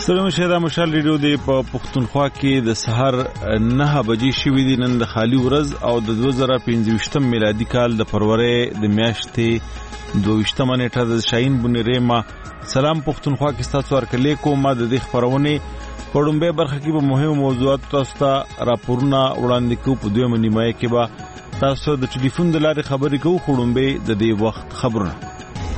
سلام شه د مشال ریډیو دی په پښتونخوا کې د سحر 9 بجې شوې دي. نن د خالی ورځ او د 2025 میلادي کال د فروری د میاشتې 22 نیټه د شاهین بنيره ما سلام پښتونخوا کې ستاسو ورکلې کوم. د دې خبرونه په لومبه برخه کې په مهمو موضوعاتو تاسو ته راپورونه وړاندې کوو. په دویمه نیمه کې به تاسو د ټلیفون د لارې خبرې کوو. خړومبه د دې وخت خبرونه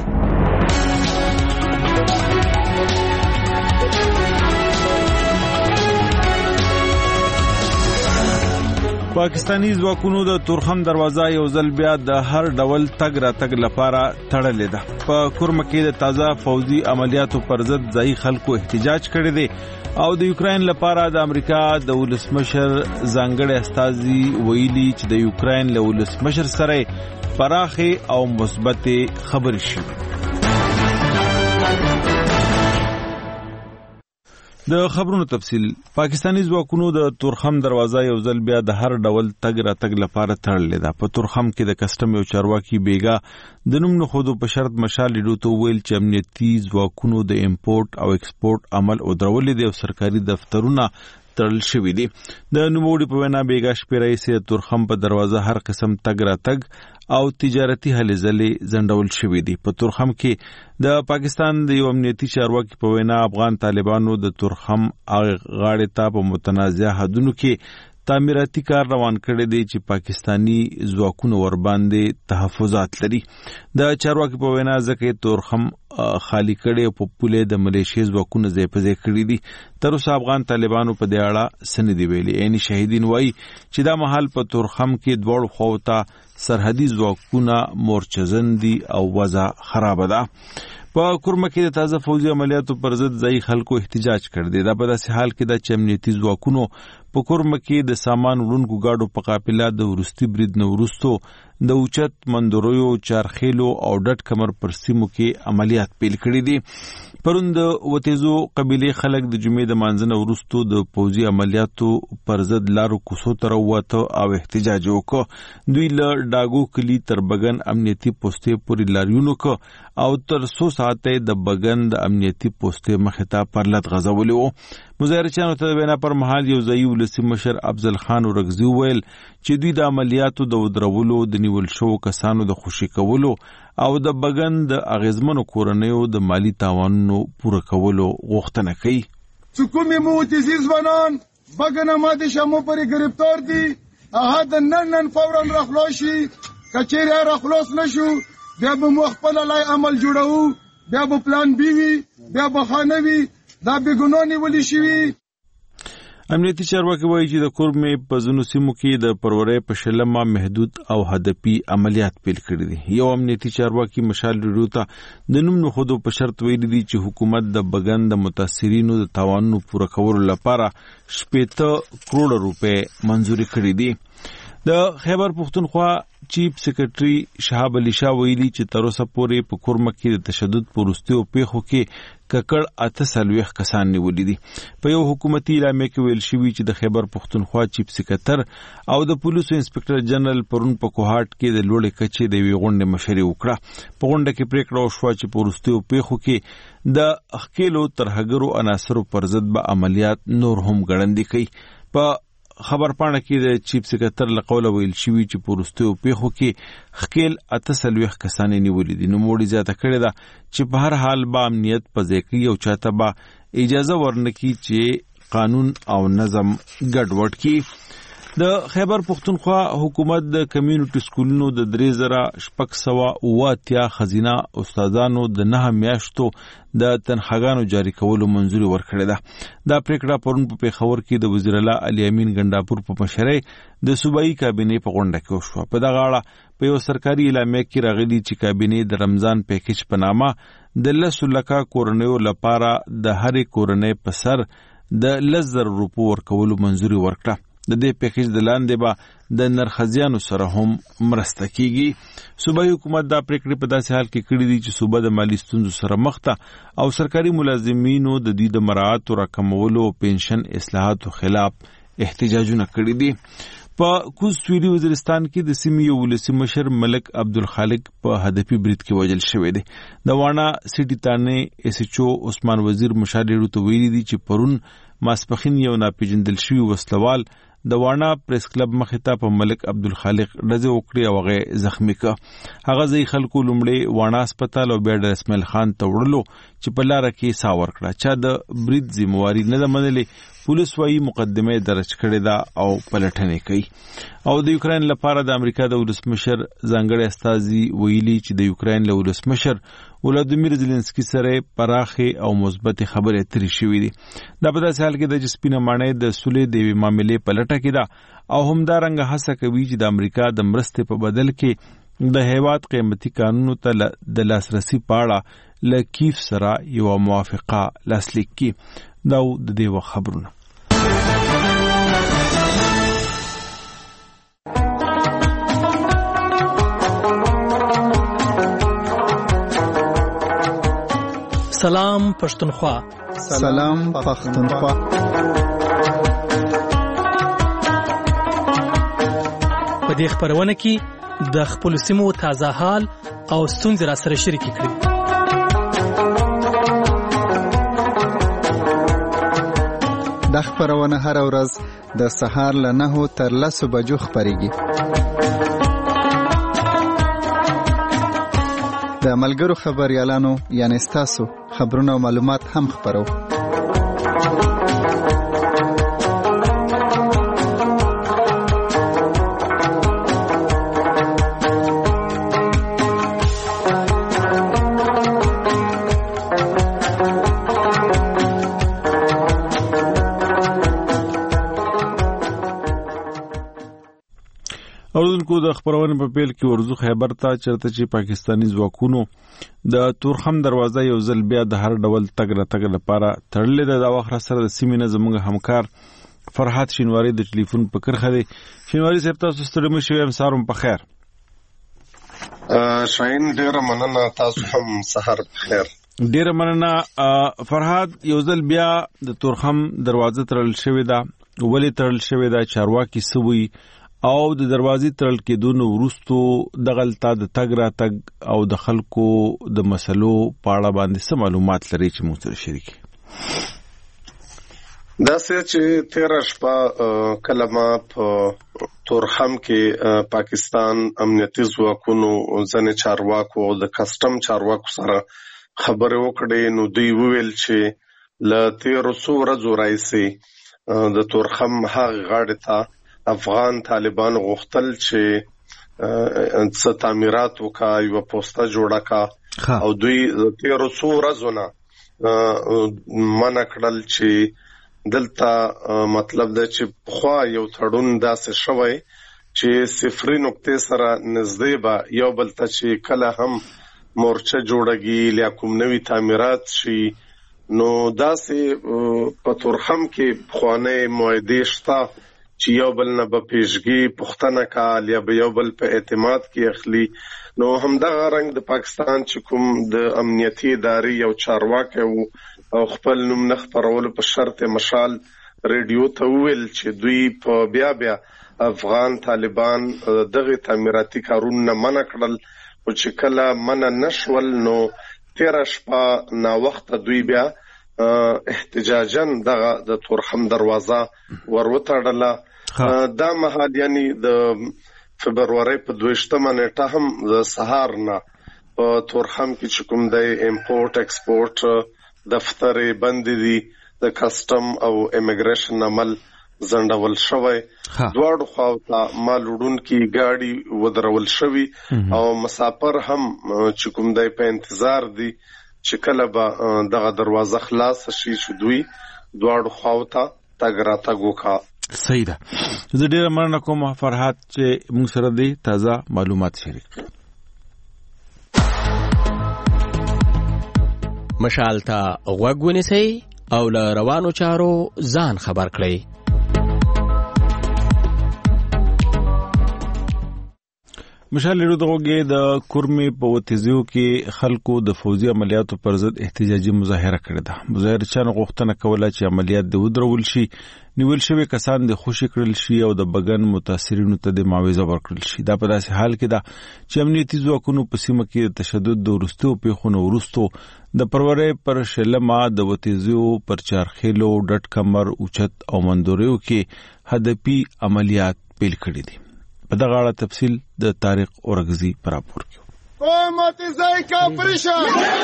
پاکستانی ځواکونو د تورخم دروازه یو ځل بیا د هر ډول تګ را تګ لپاره تړلې ده. په کورمه کې د تازه فوزي عملیاتو پر ضد ځای خلکو احتجاج کړی دی او د یوکرين لپاره د امریکا د ولسمشر ځانګړي استازي ویلي چې د یوکرين له ولسمشر سره پراخه او مثبت خبرې شوې. د خبرونو تفصیل. پاکستانی ځواکونو د تورخم دروازه یو ځل بیا د هر ډول تګ را تګ لپاره تړلې ده. په تورخم کې د کسټم یو چارواکي بیګا د نوم نه خودو په شرط مشال لیدو ته ویل چې امنیتي ځواکونو د امپورټ او ایکسپورټ عمل او درولې دي او سرکاري دفترونه تړل شوې دي. د نوموړي په وینا بیګا شپې رئیس تورخم په دروازه هر قسم تګ را تګ او تجارتي هلې ځلې زندول شوې دي. په تورخم کې د پاکستان د یو امنیتي چارواکي په وینا افغان طالبانو د تورخم غاړې ته په متنازع حدونو کې تعمیراتي کار روان کړی دی چې پاکستانی ځواکونو ور باندې تحفظات لري. د چارواکي په وینا ځکه تورخم خالی کړي او په پوله د ملیشیا ځواکونو ځای په ځای کړی دي. تر اوسه افغان طالبانو په دې اړه سند دی ویلي. یعنی شهیدین وایي چې دا محل په تورخم کې دوړ خوته سرحدي ځواکونه مورچزن دي او وضع خراب ده. په کورمه کې د تازه فوزي عملیاتو پر ضد ځای خلکو احتجاج کړی. دا په داسې حال کې د امنیتي ځواکونو په کورمه کې د سامان وړونکو گاډو په قافله د ورستي برید نه وروستو د اوچت مندوریو چارخیلو او ډټ کمر پر سیمو کې عملیات پیل کړي دي. پرون د وتیزو قبيله خلک د جمعې د مانځنه وروستو د فوزي عملیاتو پر ضد لارو کوڅو ته راووته او احتجاج وکړ. دوی له ډاګو کلی تر بغن امنیتي پوسټې پورې لاریونو ک او تر 100 ساعته د بغن د امنیتي پوسټې مخه ته پرلط غزولې وو. مظاهرچیانو ته وینا پر مهال یو ځای ولسی مشر افضل خان ورغزي ویل چې دوی د عملیاتو د ودرولو د نیول شو کسانو د خوشي کولو او د بغن د اغیزمنو کورنیو د مالی تاوانونو پوره کولو غوښتنه کوي. حکومت موتزي ځوانان بغن ماده شمو پر گرفتار دي. هغه د نن فورا راخلاشي کچېره راخلاص نشو بیا به مخبل لای عمل جوړو بیا به پلان بي وي بیا به خانوي دا بګونونی ولي شي. امنیتي چارواکي وایي چې د کورمې په ځینو سیمو کې د فروری په شلمه محدود او هدفي عملیات پیل کړي دي. یو امنیتي چارواکي مشال ریډیو ته د نوم نه خودو په شرط ویلي دي چې حکومت د بغن د متاثرینو د تاوانونو پوره کولو لپاره 70 کروڑ روپے منزوري کړي دي. د خیبر پختونخوا چیف سیکریټری شهاب علي شاه ویلي چې تر اوسه پورې په کورمه کې د تشدد پروستیو پیښو کې ککړ 8 کسان نیولې دي. په یو حکومتي اعلامیه کې ویل شوی چې د خیبر پختونخوا چیف سیکریټر او د پولیسو انسپکټر جنرال پرون په کوهاټ کې د لوړې کچې د وی غونډې مشري وکړه. په غونډه کې پریکړه وشوه چې پروستیو پیښو کې د خکیلو ترهګرو عناصرو پر ضد به عملیات نور هم ګړندې کوي. په خبر پاڼه کې د چیف سیکریټر لقوله ویل شوی چې پروستیو پیښو کې خکیل 8 کسان نیولې دي. نو موړي زیاته کړې ده چې په هر حال به امنیت په ځای کې او چاته به اجازه ورنکي چې قانون او نظم ګډوډ کړي. د خیبر پختونخوا حکومت د کمیونټي سکولونو د 3680 خزینه استادانو د 9 میاشتو د تنخواګانو جاری کولو منزوري ورکړه ده. دا پریکړه پرون په پیښور کې د وزیر اعلی علي امین ګنداپور په مشرۍ د صوبایي کابینې په غونډه کې وشوه. په دغه اړه په یو سرکاري اعلامیه کې راغلي چې کابینې د رمضان پیکیج په نامه د 10 لکه کورنیو لپاره د هرې کورنۍ په سر د 10,000 روپو ورکولو منزوري ورکړه. د دې پیکیج د لاندې به د نرخزیانو سره هم مرسته کیږي. صوبایي حکومت دا پریکړې په داسې حال کې کړې دي چې صوبه د مالی ستونزو سره مخ ده او سرکاري ملازمینو د دې د مراعات او راکمولو او پنشن اصلاحاتو خلاف احتجاجونه کړي دي. په کوز سویلي وزیرستان کې د سیمې یو ولسي مشر ملک عبدالخالق په هدفي برید کې وژل شوی دی. د وانا سټي تانه اس ایچ او عثمان وزیر مشاهده ته ویلي دي چې پرون ماسپخین یو ناپېژندل شوی وسلوال د وانا پریس کلب مخې ته په ملک عبدالخالق ډزې وکړې او هغه زخمی کړ. هغه ځای خلکو لومړی وانا هسپتال او بیا د اسماعیل خان ته وړلو چې په لاره کې ساه ورکړه. چا د برید ذمہواری نه ده منلې. پولیس وايي مقدمه درج کړې ده او پلټنې کوي. او د یوکرين لپاره د امریکا د ولسمشر ځانګړي استازي ویلي چې د یوکرين له ولسمشر ولادیمیر زيلنسکي سره پراخه او مثبت خبرې اترې شوې دي. دا په داسې حال کې د جسپینه مانې د سولې د معاملې پلټه کې ده او همدارنګه هڅه کوي چې د امریکا د مرستې په بدل کې د هیواد قیمتي قانونو ته د لاسرسي پاړه له کیف سره یو موافقه لاسلیک کړي. دا د دې وخت خبرونه. سلام پښتونخوا. سلام پښتونخوا. په دې خبرونه کې د خپل سیمو تازه حال او ستونزې را سره شریک کړئ. د خبرونه هر ورځ د سهار له 9 تر 10 بجو خبريږي. د ملګرو خبريالانو یعنی تاسو خبرونه او معلومات هم خبرو. اوردونکو د خبرونه په پیل کې ورزو خیبر ته چرته چې پاکستانی ځواکونو د تورخم دروازه یو ځل بیا د هر ډول تګ لپاره تړلې ده. دا وخت سره د سیمې نه زموږ همکار فرحات شینواری د ټلیفون په کرخه دی. شینواری صاحب تاسو ستړي مشئ یم سهار په خیر. شاین ډیره مننه، تاسو هم سهار په خیر. ډیره مننه فرحات. یو ځل بیا د تورخم دروازه تړل شوې ده. ولې تړل شوې ده؟ چارواکي سوي او د دروازې تړل کېدو وروستو دغلطه د تګ را تګ او د خلکو د مسلو په اړه باندې څه معلومات لري چې موږ سره شریک کړئ؟ دا چې 13 شپه کلمه په تورخم کې پاکستان امنیتي ځواکونو ځنې چارواکو او د کسټم چارواکو سره خبرې وکړې، نو دوی وویل چې له 13 ورځو راځي د تورخم هغه غاړې ته افغان طالبان غوښتل چې څه تعمیرات وکا یو پوسټه جوړه کا او دوی 13 ورځو نه منع کړل چې دلته مطلب دا چې خو یو تړون داسې شوی چې 0 نقطې سره نږدې به یو بل ته چې کله هم مورچه جوړږي لیا کوم نوي تعمیرات شي، نو داسې په تورخم کې خوانه معاهده شته چې یو بل نه به پیشګي پښتنه کال یا به یو بل په اعتماد کې اخلي. نو همدغه رنګ د پاکستان چې کوم د امنیتي ادارې یو چارواکي او خپل نوم نه خبرولو په شرط مشال ریډیو ته ویل چې دوی په بیا افغان طالبان دغه تعمیراتي کارونه منع کړل، او چې کله منع نشول نو 13 شپه نا وخت دوی بیا احتجاجاً دغه د تورخم دروازه وروتړله. دا مهال یعنی د فبرवरी په 22 نیټه هم د سهار نه په تورخم کې چې کوم د امپورټ ایکسپورټ دفتر بند دي، د کسټم او امیګریشن عمل زندول شوی. دواړو خواته مالوډون کې گاډي ودرول شوی او مسافر هم چې کوم د په انتظار دي چې کله به دغه دروازه خلاص شي چې دوی دواړو خواته تګ را تګ وکړي. صحیح ده. زه ډیره مننه کوم فرحات چې موږ سره دې تازه معلومات شریک کړل. مشال ته غوږ ونیسئ او له روانو چارو ځان خبر کړئ. مشال دغه د کورمې په وتیزو کې خلکو د فوزي عملیاتو پر ضد احتجاجي مظاهره کړې ده. مظاهره چانه غوښتنه کوله چې عملیات د ودرول شي، نیول شوی کسان د خوشی کړل شي او د بګن متاثرینو ته د معاوضه ورکړل شي. دا په داسې حال کې ده چې امنیتي ځواکونو په سیمه کې تشدد د وروستو پیښو وروستو د پرورې پر شلمه د وتیزو پر چارخېلو ډټ کمر اوچت او مندوریو کې هدفي عملیات پیل کړي دي. په دغه اړه تفصیل د طارق اورغزي پر راپور کې. قومت زای کافرشا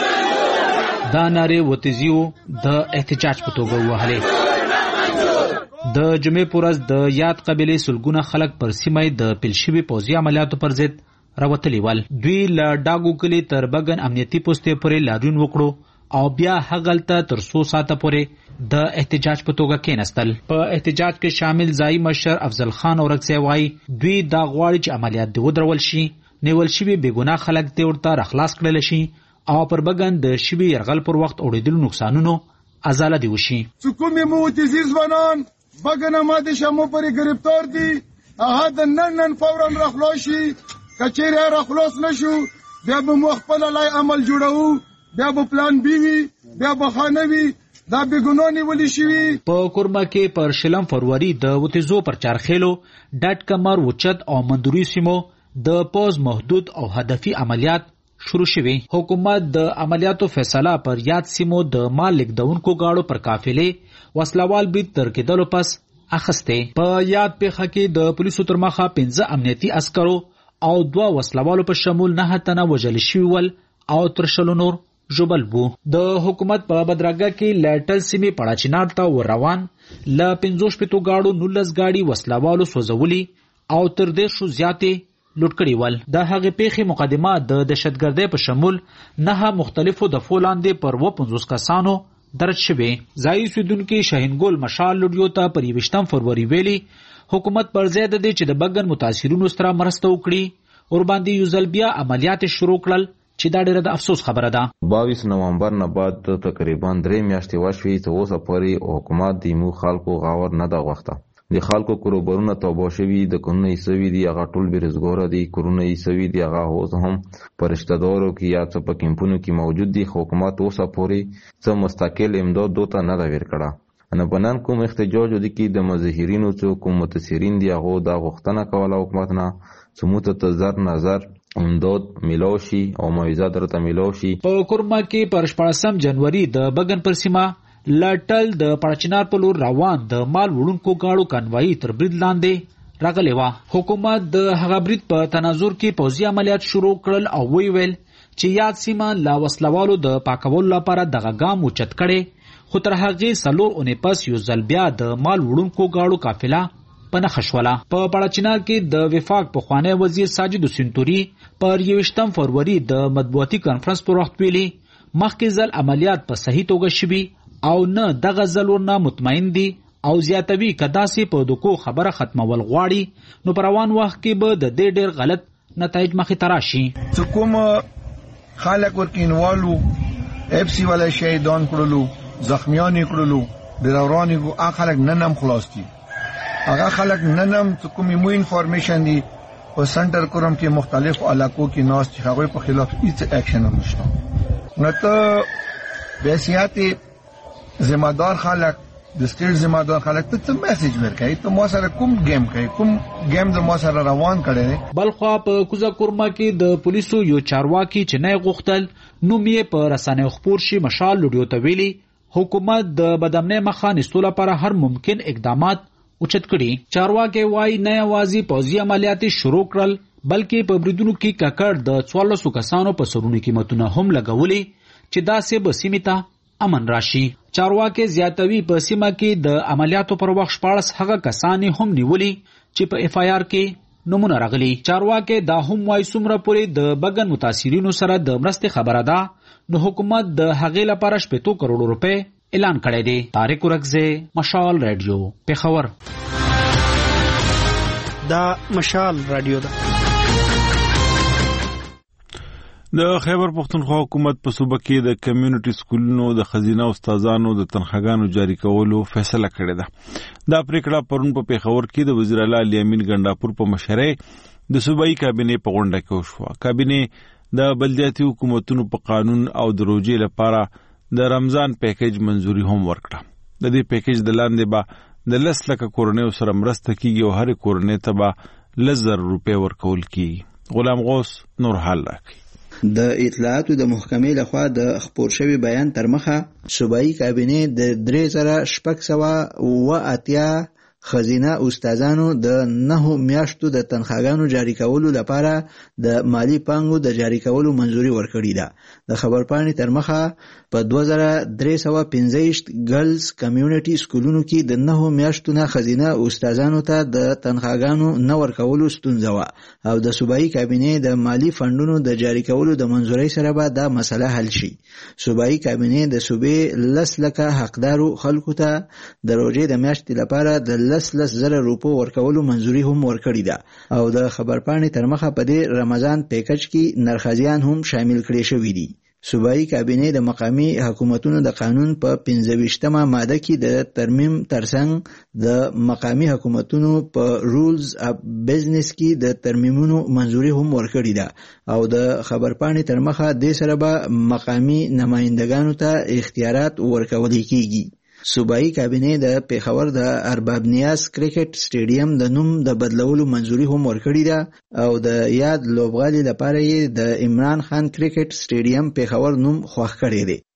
دا ناره وتیزو د احتجاج په توګه وهلې. د جمعې پورز د یاد قبيله سلګونه خلک پر سیمه د پلشوي پوزي عملیاتو پر ضد راوتلی ول. دوی له ډاګو کلی تر بګن امنیتي پوسټې پورې لاریون وکړو او بیا هغلته تر 100 ساعته پورې د احتجاج په توګه کېنستل. په احتجاج کې شامل ځای مشر افضل خان اورغزی وایي دوی دا غواړي چې عملیات د ودرول شي، نیول شوي بېګناه خلک دې ورته راخلاص کړل شي او پر بګن د شوي یرغل پر وخت اوریدلو نقصانونو ازاله دی وشي. څوکمې موتیزي ځوانان بګن ماده شمو پر گرفتار دي، هغه د نن فورا راخلاصي. کچېره راخلاص نشو بیا به مخبل لای عمل جوړو، بیا به پلان بی وی، بیا به خانوي دا بګنونی ولې شي. په کورما کې پر شلم فروری د وتیزو پر چارخېلو ډټ کمر وچت او مندوري سیمو د پوز محدود او هدفي عملیات شروع شوي. حکومت د عملیاتو فیصله پر یاد سیمو د مال لیکدونکو گاړو پر قافلې وسلوال برید تر کېدلو پس اخسته. په یاد پیښه کې د پولیسو تر مخه 15 امنیتي عسکرو او 2 وسلوالو په شمول 9 تنه وژل شوي ول او تر شلو نور جوبل بو. د حکومت په بدرګه کې لټل سیمې پړاچینار ته ور روان ل 15 پټو گاډو 19 گاډي وسلوالو سوزولي او تر دې شو زیاتې لوټ کړي ول. د هغه پیښې مقدمه د دهشتګردۍ په شمول 9 مختلفو دفعو لاندې پر 50 کسانو درج شوه. ځای سودونکو شاهینګل مشال لوډیو ته پر 28 فروری ویلي حکومت پر ضد دي چې د بګن متاثرینو سره مرسته وکړي اور باندې یو ځل بیا عملیات شروع کړل چې دا ډېره د افسوس خبره ده. 22 نومبر نه بعد تقریبا 3 میاشتې وشوي چې اوسه پورې حکومت د مو خلکو غاور نه دا غوښته. د خلکو کروبرونه توبه شوي، د کورونه ایسوي دي، هغه ټول بیروزګاره دي، کورونه ایسوي دي، هغه اوس هم پرشتدارو کې یا څه په کیمپونو کې موجود دي. حکومت اوسه پورې څه مستقل امداد دوته نه دا ورکړه. نه بنان کوم احتجاج دي کې د مظاهرینو څو کوم متاثرین دي هغه دا غوښتنه کوله حکومت نه سموت ته زر نظر امداد ملوشي او معاوضه درته ملوشي. په کورما کې پر 14 جنوري د بګن پر سیمه لټل د پړچنار په لور روان د مال وړونکو گاړو کنوای تر برید لاندې راغلی و. حکومت د هغه برید په تناظر کې پوځي عملیات شروع کړل او ویل چې یاد سیمه لا وسلوالو د پاکولو لپاره دغه ګام اوچت کړي، خو تر هغې 4 اونۍ پس یو ځل بیا د مال وړونکو گاړو قافله په نخښوله. په پړچنار کې د وفاق پخوانی وزیر ساجد سنتوري پر 28 فروری د مطبوعاتي کانفرنس پر وخت ویلي مخکې ځل عملیات په صحیح توګه شوي او نه دغه ځل ورنه مطمئن دي او زیاتوي کداسې په دکو خبره ختمول غواړي نو پر روان وخت کې به د دې ډېر غلط نتایج مخې ته راشي. څه کوم خلک ورکینوالو اف سی ولا شهیدان کړلو، زخمیان کړلو، ډراوران هغه خلک نن هم خلاص دي. هغه خلک نن هم کوم مو انفارمیشن دي په سنټر کوم کې مختلف علاقو کې ناس چې هغه په خلاف هیڅ اکشن نه نشته. نو ته بیسیاتي ذمہ دار خلک د سټیټ ذمہ دار خلک ته میسج ورکړي ته مو سره کوم گیم کوي، کوم گیم د مو سره روان کړي. بلخوا په کوزه کورما کې د پولیسو یو چارواکي چې نه غوښتل نو مې په رسنیو خبر شي مشال لوډیو ته ویلي حکومت د بدامنۍ مخه نیستو لپاره هر ممکن اقدامات اوچت کړي. چارواکي وایي نه یوازې پوځي عملیات شروع کړل بلکې په بریدونو کې ککړ د 1400 کسانو په سرونو قیمتونه هم لګولي چې دا سه به سیمه ته امن راشي. چارواکي زیاتوي په سیمه کې د عملیاتو پر وخت 14 هغه کسان هم نیولي چې په اف آی آر کې نمونه راغلي. چارواکي دا هم وایي څومره پورې د بګن متاثرینو سره د مرستې خبره ده نو حکومت د هغې لپاره 70 کروڑ روپے اعلان کړی دی. طارق اورغزی، مشال رادیو، پیښور. دا مشال رادیو ده. د خیبر پختونخوا حکومت په صوبه کې د کمیونټي سکولونو د خزینه استادانو د تنخواګانو جاری کولو فیصله کړې ده. دا پریکړه پرون په پیښور کې د وزیر اعلی الیمین ګنداپور په مشرۍ د صوبایي کابینې په غونډه کې وشوه. کابینې د بلدیاتي حکومتونو په قانون او د روزې لپاره د رمضان پیکیج منزوري هم ورکړه. د دې پیکیج د لاندې به د 10 لک کورنیو سره مرسته کیږي او هر کورنۍ ته به 10,000 روپۍ ورکول کیږي. غلام غوث نور حال راکړي. د اطلاعاتو د محکمې لخوا د خپور شوی بیان تر مخه صوبایي کابینې د 3680 خزینه استادانو د 9 میاشتو د تنخواګانو جاری کولو لپاره د مالی پانګو د جاری کولو منزوري ورکړې ده. د خبرپاڼې تر مخه په 2315 ګرلز کمیونټي سکولونو کې د 9 میاشتو نه خزینه استادانو ته د تنخواګانو نه ورکولو ستونزه و او د صوبایي کابینې د مالی فندونو د جاری کولو د منزوري سره به دا مسله حل شي. صوبایي کابینې د صوبې 10 لک حقدارو خلکو ته د روزې د میاشتې لپاره د 10,000 روپو ورکولو منزوري هم ورکړې ده او د خبرپاڼې تر مخه په دې رمضان پیکج کې نرخزیان هم شامل کړي شوی دي. صوبایي کابینې د مقامی حکومتونو د قانون په 25مه ماده کې د ترمیم ترڅنګ د مقامی حکومتونو په رولز اف بزنس کې د ترمیمونو منزوري هم ورکړې ده او د خبرپاڼې تر مخه د سره به مقامی نمائندګانو ته اختیارات ورکول کیږي. صوبایي کابینې د پیښور د ارباب نیاز کرکټ سټیډیم د نوم د بدلولو منزوري هم ورکړې ده او د یاد لوبغالي لپاره یې د عمران خان کرکټ سټیډیم پیښور نوم خوښ کړی دی.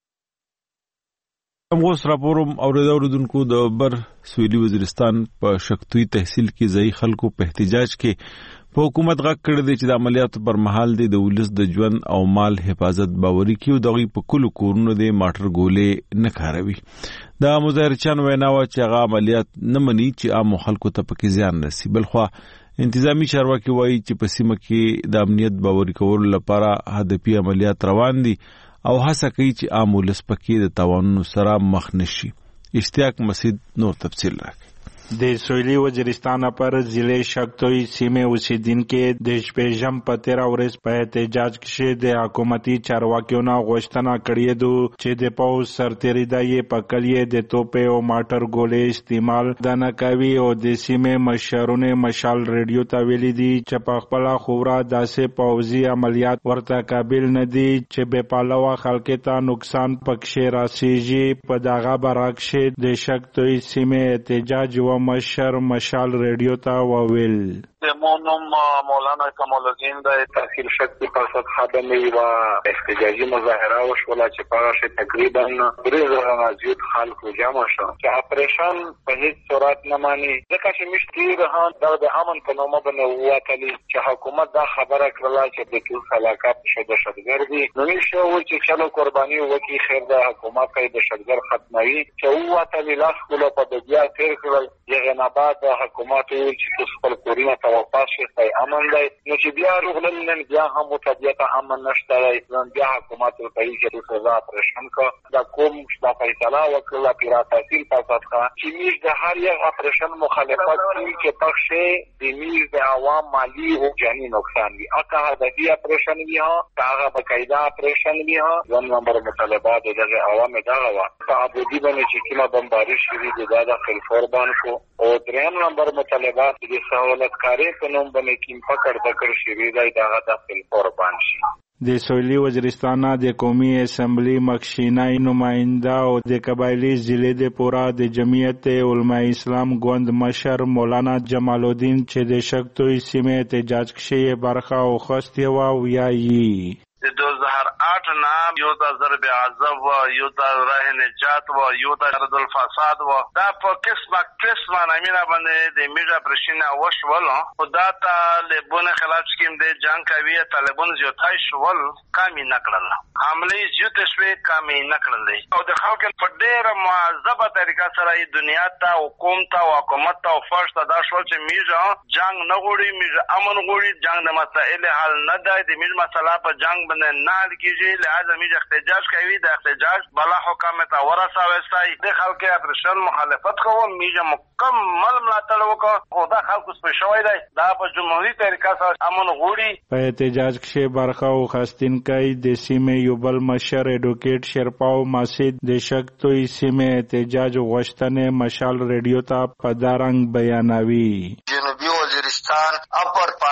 موږ راپورم اوریدونکو د بر سویلي وزیرستان په شکتوی تحصیل کې ځای خلکو په احتجاج کې په حکومت غږ کړی دی چې د عملیاتو پر مهال د ولس د ژوند او مال حفاظت باوري کړي او دغه په کلو کورونو د ماټر ګولې نه کاروي. د مظاهرچیانو وینا و چې هغه عملیات نه مني چې عام خلکو ته پکې زیان رسي. بلخوا انتظامی چارواکي وایي چې په سیمه کې د امنیت باوري کولو لپاره هدفي عملیات روان دي او هڅه کوي چې عام ولس پکې د تاوانونو سره مخ نشي. اشتیاق مسعود نور تفصیل راکړي. د سویلي وزیرستان پر ضلع شکتوی سیمه اوسیدونکو د شپږم په 13 ورځ په احتجاج کې د حکومتي چارواکیو نه غوښتنه کړې ده چې د پوز سرتیری په کلیه د توپې او ماټر ګولې استعمال نه کوي او د سیمه مشرونه مشال ریډیو ته ویلي دي چې په خپل خورا داسې پوزي عملیات ورته قابل نه دي چې به پالوا خلک ته نقصان پکښې راسیږي. په دغه برعکس د شکتوی سیمه احتجاج و مشر مشال ریډیو ته وویل مونم مولانا کمال الدین د تحصیل شکتی پر سطح باندې و احتجاجي مظاهره وشوله چې په هغه تقریبا 3,000 زیات خلکو جمع شو چې اپریشن په هیڅ صورت نه مانی ځکه چې مشتي رهان د امن په نوم باندې واتلی چې حکومت دا خبره کړله چې د ټول خلاقات شوه شدګردي نو نشو چې چلو قرباني وکي خیر د حکومت کې د شدګر ختموي چې واتلی لاس کوله په بیا تیر کړل یغه نه بعد حکومت چې خپل کورینه توافق شي امن دی نو چې بیا رغلل بیا هم متابعت امن نشته دی بیا حکومت په کې سزا پرشن کا دا کوم دا فیصله وکړه پیرا تحصیل په سطح چې میز د هر یو اپریشن مخالفت کوي چې پښه د میز د عوام مالی او جانی نقصان وي اکه هدفي اپریشن وي هغه بقاعده اپریشن وي ها نمبر مطالبات د عوام دغه وا په ابودی باندې چې کله بمبارش شوی د داخل فوربان شو او دریم نمبر مطالبات د سہولت کاری په نوم باندې کیم پکړ دکړ شوی دی دغه داخل فوربان شي. د سویلي وزیرستان د قومي اسمبلی مخشینای نماینده او د قبایلی ضلع د پورا د جمعیت علماء اسلام ګوند مشر مولانا جمال الدین چې د شکتوی سیمه احتجاج کې برخه او خوستي و ویایي د 2008 نام یو د ضرب عذاب و یو د راه نجات و یو د رد الفساد و دا په قسمه نامینه باندې د میډیا پرشینه وشول خدا طالبون خلاف سکیم د جنگ کوي طالبون زیاتای شول کمی نکړل حمله زیات شوي کمی نکړل او د خلکو په ډېر معذبه طریقه سره د دنیا ته حکومت او حکومت او فرش ته دا شول چې میډیا جنگ نه غوړي میډیا امن غوړي جنگ د مسائل حل نه دی د میډیا مسله په جنگ باندې نه لګیږي لہذا میډیا احتجاج کوي د احتجاج بلا حکومت ورساوي د خلکو اپریشن مخالفت کوي میډیا مکمل ملاتړ وکړي او دا خلکو سپیشوي دی دا په جمهوریت طریقه سره امن غوړي. په احتجاج کې برخه او خاستینکای د سیمه یو بل مشر ایډوکیټ شرپاو ماسید د شکتوی سیمه احتجاج مشال ریډیو ته په دارنګ بیانوي جنوبی وزیرستان اپر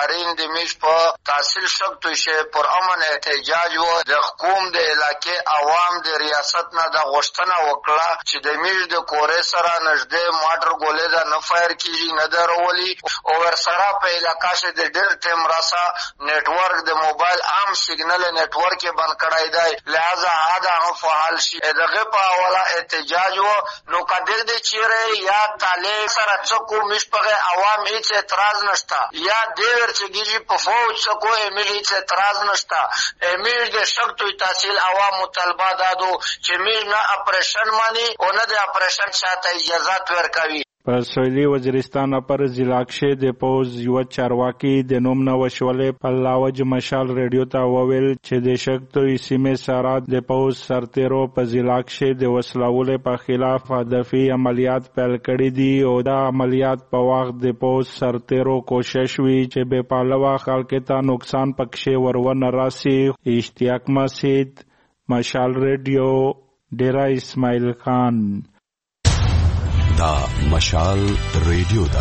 ادارین د میش په تحصیل شکتو شه پر امن احتجاج و د حکومت د علاقې عوام د ریاست نه د غوښتنه وکړه چې د میش د کورې سره نږدې موټر ګولې د نه فایر کیږي نه درولي او ورسره په علاقې شه د ډېر ټیم راسا نیټورک د موبایل عام سیګنل نیټورک بند کړای دی لہذا هدا هم فعال شي دغه په حواله احتجاج و نو کډیر د چیرې یا تعالی سره څوک مشپغه عوام هیڅ اعتراض نشتا یا دیر چګیږي په فوج څوک ایمیل هیڅ اعتراض نشتا ایمیل د شکتو تحصیل عوام مطالبه دادو چې میز نه اپریشن مانی او نه د اپریشن شاته اجازه ورکوي په سویلي وزیرستان پر ضلع کې د پوز یو چارواکي د نوم نو وشولې په لاوج مشال ریډیو ته وویل چې د شکتوي سیمې سره د پوز سرتیرو په ضلع کې د وسلولې په خلاف هدفي عملیات پیل کړي دي او دا عملیات په وخت د پوز سرتیرو کوشش وی چې به پالوا خلک ته نقصان پکښې ورونه راسي. اشتیاق مسجد، مشال ریډیو، ډیرا اسماعیل خان. دا مشال ریډیو دا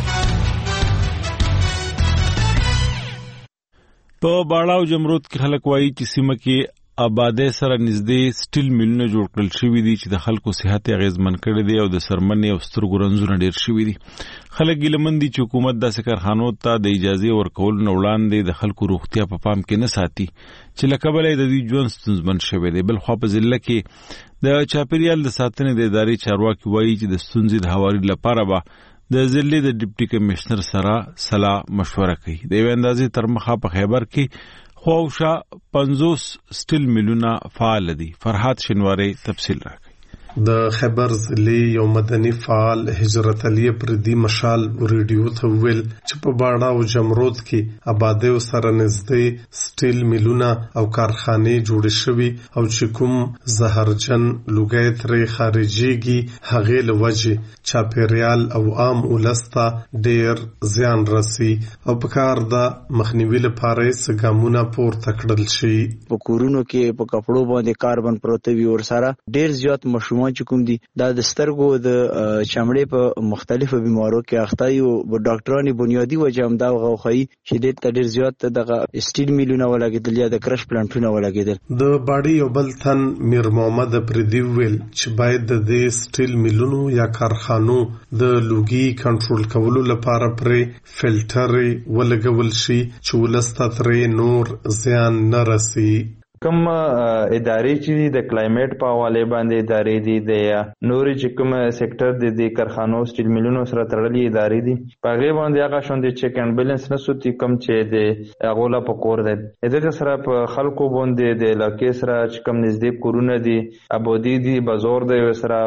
په باړاو جمرود کې خلک وایي چې سیمه کې آبادې سره نږدې سټیل میلونه جوړ کړل شوي دي چې د خلکو صحت اغیزمن کړی دی او د سرمنې او سترګو رنځونه ډېر شوي دي. خلک ګیلمن دي چې حکومت داسې کارخانو ته د اجازې ورکولو نه وړاندې د خلکو روغتیا په پام کې نه ساتي چې له کبله د دوی ژوند ستونزمن شوی دی. بلخوا په ضلع کې د چاپیریال د ساتنې د ادارې چارواکي وایي چې د ستونزې د هواري لپاره به د ضلع د ډیپټي کمشنر سره صلاح مشوره کوي. د یوې اندازې تر مخه په خیبر کې خواوشا 50 سټیل میلونه فعال دي. فرحات شنواری تفصیل راکړي. د خیبر ضلع یو مدني فعال هجرت علي پردي مشال ریډیو ته ویل چې په باړاو جمرود کې آبادیو سره نږدې سټیل میلونه او کارخانې جوړې شوي او چې کوم زهرجن لوګی ترې خارجيږي هغې له وجې چاپیریال او عام ولس ته ډېر زیان رسي او په کار د مخنیوي لپاره څه ګامونه پورته کړل شي. په کورونو کې په کپړو باندې کاربن پروت وي او سره ډېر زیات مشروع چې کوم دي دا د سترګو د چمړې په مختلفو بیمارو کې اخته یو ډاکټرانو بنیادی وجه هم دا غوښي چې د ډېر زیات دغه سټیل میلونه ولګیدل یا د کرش پلانټونه ولګیدل. د باډي یو بل تن میر محمد پردي ویل چې باید د دې سټیل میلونو یا کارخانو د لوګي کنټرول کولو لپاره پرې فلټر ولګول شي چې ولسته ترې نور زیان نه رسي. کوم ادارې چې د کلایمیټ په حواله باندې ادارې دي د نوري چې کوم سېکټر د کارخانو سټیل میلونو سره تړلې ادارې دي په هغه باندې هغه شوندې چیک اند بیلانس نه سوتي کوم چې د هغه په کور ده دغه سره په خلکو باندې د علاقې سره چې کوم نږدې کورونه دي ابودي دي بازار دی سره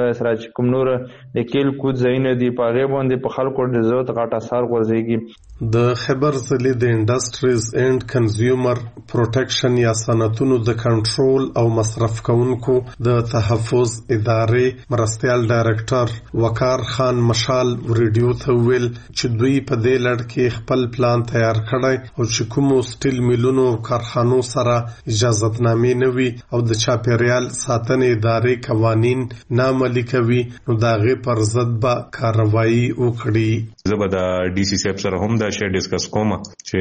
چې کوم نور د کېل کوډ زین دي په هغه باندې په خلکو د ضرورت غټ اثر ورځيږي. د خیبر ضلع د انډستریز اینڈ کنزیومر پروټیکشن یا صنعتونو د کنټرول او مصرف کوونکو د تحفظ ادارې مرستيال ډایرکټر وقار خان مشال ریډیو ته ویل چې دوی په دې لړ کې خپل پلان تیار کړی او چې کوم سټیل میلونو کارخانو سره اجازهتنامې نه وي او د چاپیریال ساتنې ادارې قوانین نه عملي کوي نو د هغې پر ضد به کاروایي وکړي. زه به د ډي سي سیب سره هم دا شی ډیسکس کوم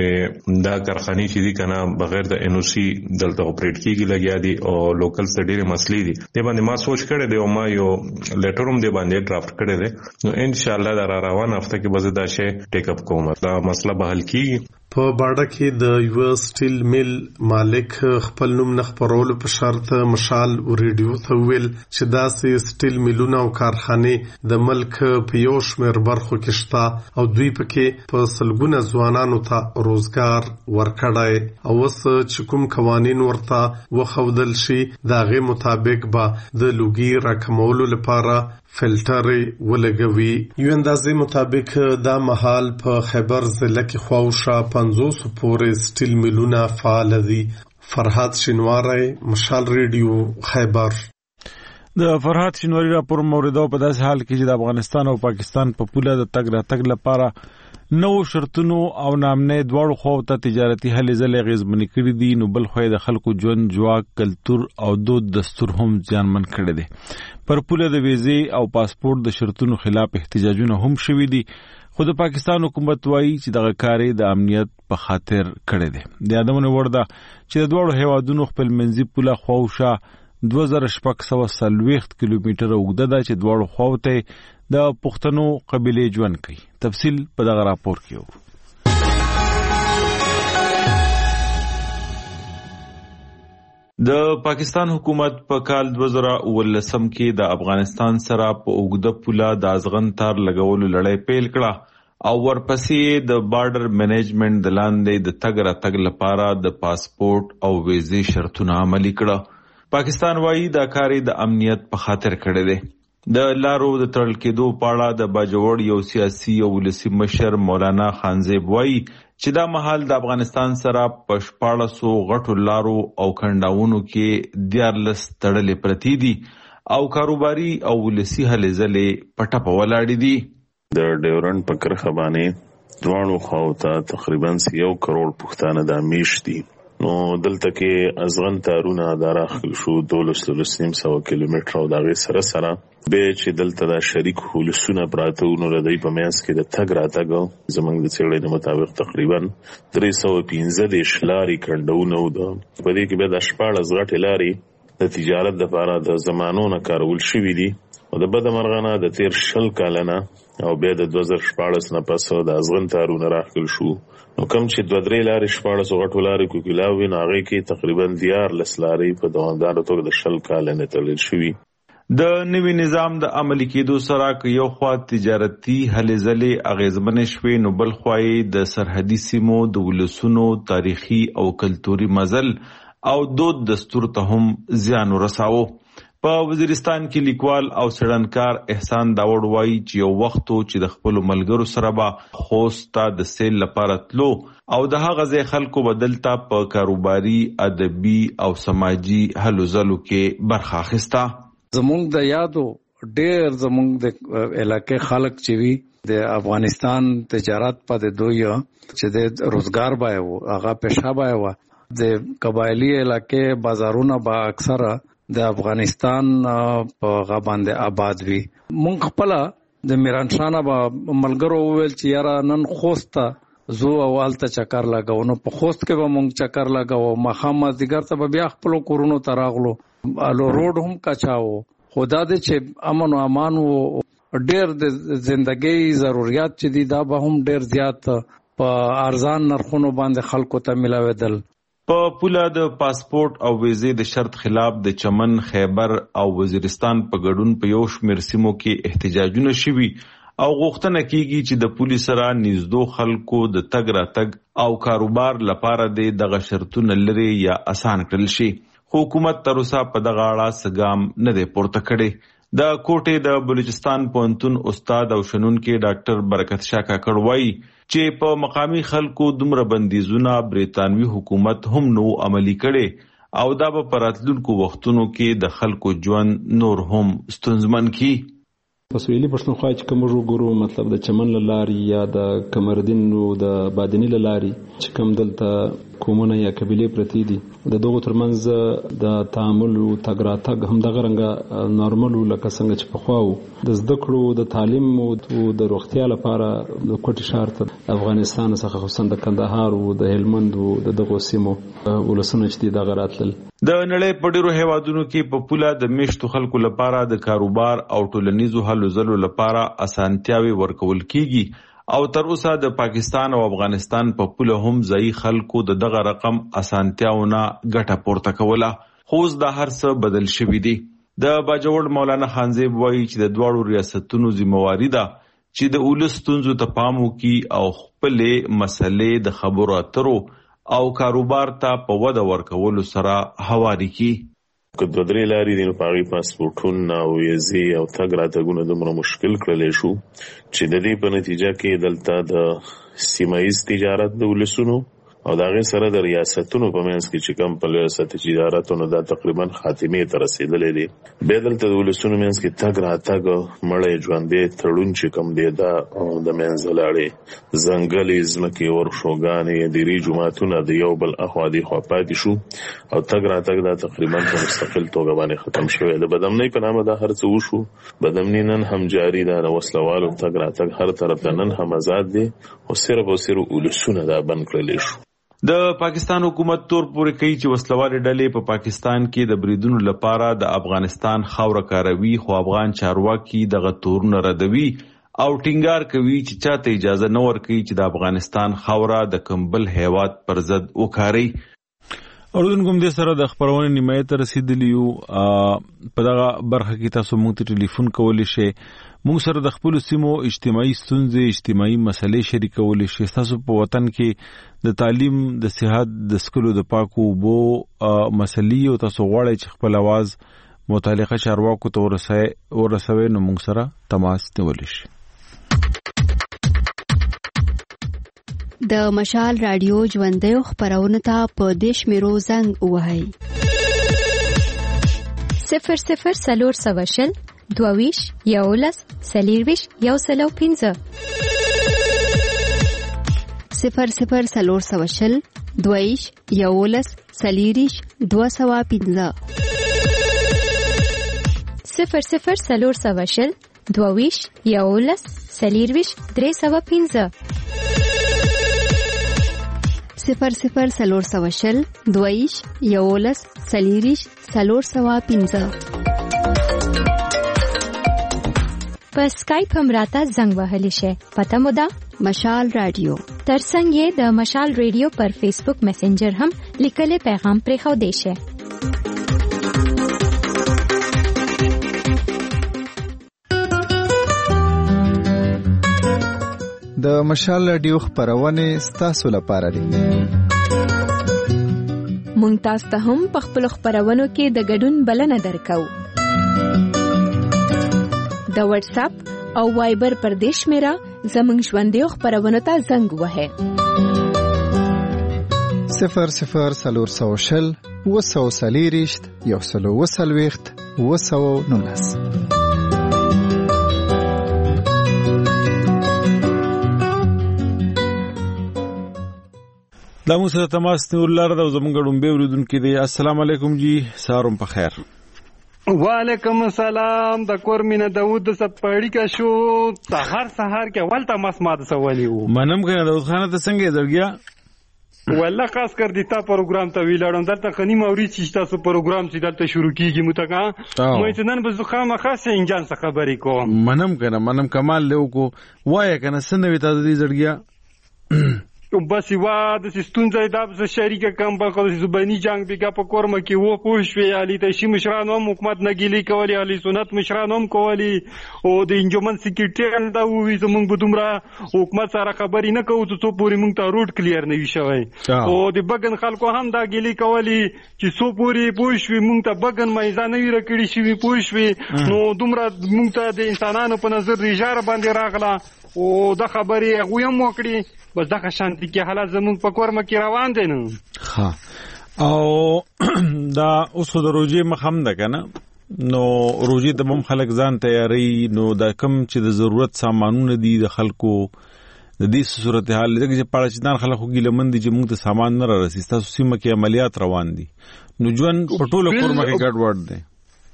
چې دا کارخانې چې دي کنه بغیر د ان او سی دلته اپریټ کیږي لګیا دي او لوکل ډېرې مسلې دي. د باندې ما سوچ کړی دی او ما یو لیټر هم د باندې ډرافټ کړی دی نو ان شاء الله دا روان هفته کې به زه دا شی ټیک اپ کوم دا مسله به حل کیږي. په باډه کې د یو سټیل میل مالک خپل نوم نه خپرولو په شرط مشال ریډیو ته ویل چې داسې سټیل میلونه او کارخانې د ملک په یو شمېر برخو کې شته او دوی پکې په سلګونه ځوانانو ته روزګار ورکړی او اوس چې کوم قوانین ورته وښودل شي د هغې مطابق به د لوګي راکمولو لپاره فلټر ولګوي. یو اندازې مطابق دا مهال په خیبر ضلع کې خواوشا 50 پورې سټیل میلونه فعال دي. فرحات شنواری مشال ریډیو خیبر. د فرحات شنواری راپور موریدو په داسې حال کې چې د افغانستان او پاکستان په پوله د تګ راتګ لپاره نو شرطونو او نامنه دواړو خو ته تجارتي هلې ځلې غیزمنې کړې دي نو بل خو د خلکو ژوند جواک کلتور او دود دستور هم ځانمن کړي دي. پر پوله د ویزې او پاسپورت د شرطونو خلاف احتجاجونه هم شوي دي خو د پاکستان حکومت وایي چې دغه کاري د امنیت په خاطر کړی دی. د یادونه وړ ده چې د دواړو هیوادونو خپل منځي پوله خواوشا 2640 کیلومتره اوږده ده چې دواړو خواو ته د پښتنو قبیلې ژوند کوي. تفصیل په دغه راپور کې وو. د پاکستان حکومت په کال 2019 کې د افغانستان سره په اوږده پوله د ازغن تار لګولو لړۍ پیل کړه او ورپسې د بارډر مینجمنت د لاندې د تګ راتګ لپاره د پاسپورت او ویزې شرطونه عملي کړه. پاکستان وایي دا کار د امنیت په خاطر کړی دی. د لارو د تړل کېدو په اړه د باجوړ یو سیاسي او ولسي مشر مولانا خانزیب وایي چې دا مهال د افغانستان سره په 1400 غټو لارو او کنډاونو کې 14 تړلې پرتی دي او کاروباري او ولسي هلې ځلې په ټپه ولاړې دي. د ډیورنډ په کرښه باندې دواړو خواو ته تقریبا 1 کروڑ پښتانه د میشت دي. نو دلته کې ازغن تارونه دراخل شو 1200 کیلومتر او دغه سره به چې دلته د شریک ولسونه پراته نو لدی په میانس کې د تګ راتګ زمنګ د څېړنې مطابق تقریبا 315 لاري کندونه و. په دې کې به د 14 غټ لاري د تجارت لپاره د زمانو نه کارول شوې دي او د بده مرغانه د 13 کالنه او بیا د 2014 نه پس د ازغن تارونه راخل شو. نو کوم چې 2-3 لارې 14 غټو لارې کوکلاوي ناغې کې تقریبا 14 لارې په دوامدار توګه د 10 کالنه تړل شوې. د نوي نظام د عملي کېدو سره یو خوا تجارتي هلې ځلې اغیزمنې شوې نو بل خوا د سرحدي سیمو د ولسونو تاریخي او کلتوري مزل او دود دستور ته هم زیان ورساوه. په وزیرستان کې لیکوال او څېړنکار احسان داوړ وایي چې یو وخت چې د خپل ملګرو سره به خوست ته د سیل لپاره تلو او د هغه ځای خلکو بدلتا په کاروباري ادبي او سماجي هلو ځلو کې برخه اخیسته. زمونږ د یادو ډېر زمونږ د علاقې خلک چې وي د افغانستان تجارت په د دوی چې د روزګار بای وو هغه پیشه بای وو د قبایلی علاقې بازارونه با اکثر د افغانستان په غباند آباد وي. مونږ خپل د میرانشانه با ملګرو ویل چې یاره نن خوست زو اولته چکر لګاو. نو په خوست کې به مونږ چکر لګاو مخامه دیګر ته بیا خپل کورونو تراغلو الو روډ هم کچاو. خدا دې چې امن او امان وو ډېر د ژوندۍ ضرورت چې دي دا به هم ډېر زیات په ارزان نرخونو باندې خلکو ته ملاویدل. په پوله د پاسپورت او ویزې د شرط خلاف د چمن، خیبر او وزیرستان په ګډون په یو شمېر سیمو کې احتجاجونه شوي او غوښتنه کیږي چې د پولیس سره نږدې خلکو د تګ راتګ او کاروبار لپاره دغه شرطونه لري یا آسان کړل شي. حکومت تر اوسه په دغه اړه څه ګام نه دی پورته کړی. د کوټې د بلوچستان پوهنتون استاد او شنونکي ډاکټر برکت شاه کاکړ وایي چې په مقامي خلکو دومره بندیزونه برېټانوي حکومت هم نو عملي کړي او دا به په راتلونکو وختونو کې د خلکو ژوند نور هم ستونزمن کړي. په سویلي پښتونخوا چې کوم ګورو مطلب د چمن لاري یا د کمردین نو د بادنی لاري چې کوم دلته کومونه یا قبيله پرتی دي د دوه ترمنځ د تعامل او تګراتګ هم د غرنګ نورمال لکه څنګه چې په خواو د زده کړو د تعلیم او د روغتیا لپاره د کوټ شهر ته افغانستان څخه خصوصا د کندهار او د هلمند او دغه سیمو ولسونه چې د غراتل د نړۍ په ډیرو هیوادونو کې په پوله د میشتو خلکو لپاره د کاروبار او ټولنیزو هلو ځلو لپاره اسانتیاوي ورکول کیږي او تر اوسه د پاکستان او افغانستان په پوله هم ځای خلکو دغه رقم اسانتیاونه ګټه پورته کوله. خو د هر څه بدل شوی دی. د باجوړ مولانا خانزیب وایي چې د دواړو ریاستونو ذمہواری ده چې د اولس ستونزو ته پام وکړي او خپل مسلې د خبرو اترو او کاروبار ته په وده ورکولو سره هواري کی. که د درې لارې د پاغي پاسپورتونه او ویزې او تګ راتګونه دومره مشکل کړل شو چې د دې په نتیجه کې دلته د سیمایي تجارت د ولسونو او دا غي سره د ریاستونو په منځ کې چې کوم په ریاست تجارتونو دا تقریبا خاتمه ته رسیدلې دي. به دلته د ولسونو منځ کې تګ راتګ مړې ژوندې تړون چې کوم دی دا د منځ لاړې ځنګلې ځمکې ورشوګانې د ری جماعتونه د یو بل اخوا دی خوا پاتې شو او تګ راتګ دا تقریبا په مستقل توګه باندې ختم شوی. د بدامنۍ په نامه دا هر څه وشو. بدامنۍ نن هم جاری ده، د وسلوالو تګ راتګ هر طرف ته نن هم آزاد دی او صرف ولسونه دا بند کړلی شو. د پاکستان حکومت تور پورې کوي چې وسلوالې ډلې په پاکستان کې د بریدونو لپاره د افغانستان خاوره کاروي، خو افغان چارواکي دغه تورونه ردوي او ټینګار کوي چې چاته اجازه نه ورکوي چې د افغانستان خاوره د کمبل هیواد پر ضد وکاري. اوردونکو هم دې سره د خبرونې نیمایي ته رسیدلی یو. په دغه برخه کې تاسو موږ ته ټلیفون کولی شئ. موږ سره د خپلو سیمو اجتماعي ستونزې، اجتماعي مسلې شریکولی شئ. تاسو په وطن کې د تعلیم، د صحت، د څښلو د پاکو اوبو مسلې او تاسو غواړئ چې خپل اواز متعلقه چارواکو ته ورسوئ، نو موږ سره تماس نیولی شئ. د مشال رادیو ژوندیو خبرونه ته په دیش میرو زنګ ووهئ 00 22 11 40 105 00 22 11 40 205 00 22 11 40 305 00 22 11 40 305 په سکایپ هم راته زنګ وهلی شئ. پته مو ده مشال رادیو. ترڅنګ یې د مشال رادیو پر فیسبوک میسنجر هم لیکلي پیغام پرېښودی شئ. د مشال رادیو خبرونه ستاسو لپاره دي. مونږ تاسو ته هم په خپل خبرونو کې د ګډون بلنه درکو. د واتس اپ او وایبر پر دیش میرا زمنګ ژوندیو خبرونه ته زنګ وهئ 00 240 120 219. دا موږ سره تماس نیول لاره ده. زموږ ډومبه اوریدونکو دی. السلام علیکم جی، سارم په خیر. وعلیکم السلام. د کورمینه داوود سپاړی کا شو سحر کې ولته مسماد سوالی وو. منم کنه داوود خان ته څنګه درګیا والله خاص کر دیتا پروګرام ته ویلړم دلته خنی موري چې تاسو پروګرام چې دلته شروع کیږي متګه مې څنن به زخمه خاصه انجان څخه خبرې کوم. منم کمال له کو وای کنه سنوي تاسو دې درګیا بس وا د ستونزې د شریکه کم بل زبانی جنگ بیګه په کورمه کې وو پوښوي علي تشي مشرانو حکومت نګیلی کولی، علي سنت مشرانو کولی او د انجمن سیکریټری دا وې زمونږ بدومره حکومت سره خبرې نه کوو ته پوری مونږ ته روټ کلیر نه وي شوی او د بګن خلکو هم دا ګیلی کولی چې سو پوری پوښوي مونږ ته بګن مایزه نه وی رکړی شي پوښوي نو دومره مونږ ته د انسانانو په نظر ریجار باندې راغله او دا خبرې هغه هم وکړي. بس دغه شانتي کې حالات زموږ په کورمه کې روان دي نو. ها او دا اوس د روزي مخم ده کنه، نو روزي د مم خلک ځان تیاری، نو دا کم چې د ضرورت سامانونه دي د خلکو د دې صورتحال دغه چې پاړچدان خلکو ګیلمن دي چې موږ ته سامان نه راسي. تاسو سیمه کې عملیات روان دي نو ژوند په ټوله کورمه کې ګډوډ دی.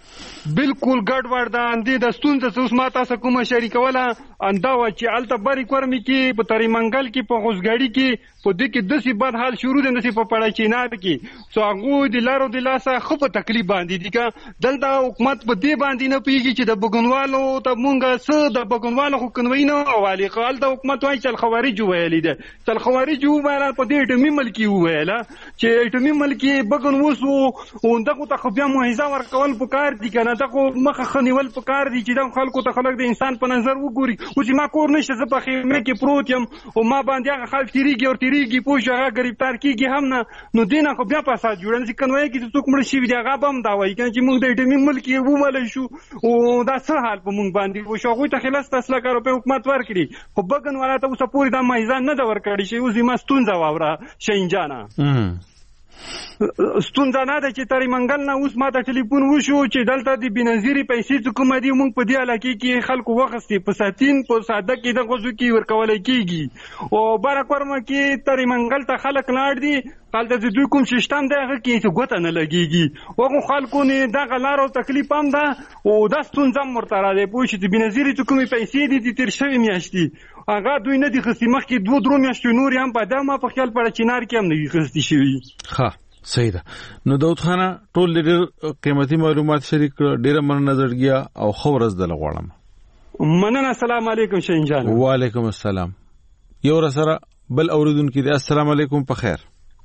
بالکل ګډوډ ده. اندې د ستونزې اوس ما تاسو کومه شریکوله اندا و چې الته بری کورمي کې په تری منګل کې په غوسګړی کې په دې کې داسې بد حال شروع دي نسی په پړای چینار کې سو هغه د لارو د لاسه خو په تکلیف باندې دي که دلته حکومت په دې باندې نه پیږي چې د بګونوالو ته مونږه څه د بګونوالو خو کنوي نه والی خال د حکومت وایي چې خوارج ویلي ده تل خوارج وایي په دې ټمی ملکی ویلا چې ټمی ملکی بګون وسو او دغه ته خو بیا موعظه ورکول پکار دي کنه دغه مخه خنیول پکار دي چې د خلکو ته خلک د انسان په نظر وګوري اوس ما کور نشته زه په خیمه کې پروت یم او ما باندې هغه خلک تیریږي پوه شو هغه ګرفتار کیږي هم نه نو دینه خو بیا فساد جوړ نه کنوي کې څوک مړ شي دی هغه بم دا وایي چې موږ د ټیمي ملک یو مل شو او دا څه حال په موږ باندې و شو خو ته خلاص تاسو کارو په حکومت ورکړي خو بګن ولاته اوس پوری دا میزان نه دا ورکړي شي اوس ما ستونزه واوره شینجانا ستونزه نه ده چې تری منګل نه اوس ما ته ټلیفون وشو چې دلته د بنظیري پیسې کوم دی موږ په دې علاقې کې خلکو وخستي په ساتین په ساده کې د غوځو کې ورکول کېږي او بارکورمه کې تری منګل ته خلک لاړ دي خالته د دوی کوم سیستم دی هغه کې څه ګوته نه لګيږي او خلکو نه دا غلار او تکلیف هم ده او دا ستونزه مرته را ده پوه چې د بنظیري کومې پیسې دي د تیر شوی میاشتي هغه دوی نه دي خستی مخکې 2-3 میاشتې نور هم په دمه په خیال پر چینار کې هم نه خستی شوی ها صحیح ده نو داود خانه ټول ډېر قیمتي معلومات شریک ډېر مننه زړګیا او خبرز دل غواړم مننه السلام علیکم شین جان وعلیکم السلام یو سره بل اوریدونکو دې السلام علیکم په خیر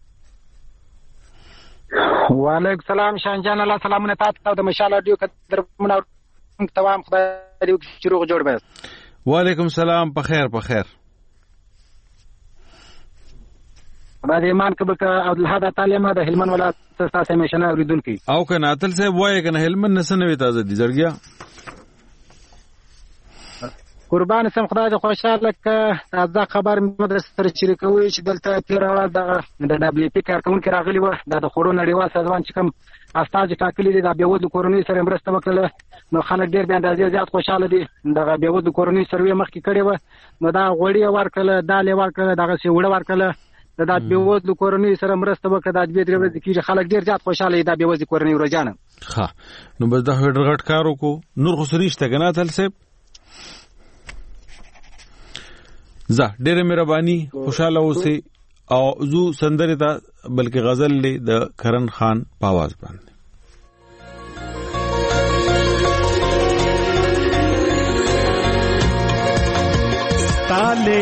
وعلیکم السلام شان جان الله سلامونه تاسو د مشال رادیو قدر منور تمام خدای دې شروع جوړ به وعلیکم السلام په خیر بعد ایمان کبه عبد الحاد تعلیم د هلمند ولایت تاسو میشنه اوریدونکو او کنه اتل صاحب وایي کنه هلمند نسنوي تازه دي زړګیا قربان سم خدای دې خوشاله ک تازه خبر مدرسې سره شریکوي چې دلته تیر ورځ د دبليو پی کارکونکو راغلي و د خورو نړیوال سازمان چې کوم استاد ټاکلي دي د بیوود کورونی سره مرسته وکړه نو خلک ډیر به اندازې زیات خوشاله دي د بیوود کورونی سروې مخکې کړي و نو دا غوړی ورکړه دالې ورکړه دغه سی وړه ورکړه د بیوود کورونی سره مرسته وکړه د دې درې ورځې کې خلک ډیر زیات خوشاله دي د بیوود کورونی ورجانه ها نو بس دا هډرغټ کارو کو نور خو سریشته کنه تل سه زه ډېر مهرباني خوشاله اوسئ او زو سندره دا بلکې غزل له د کرن خان په आवाज باندې تاله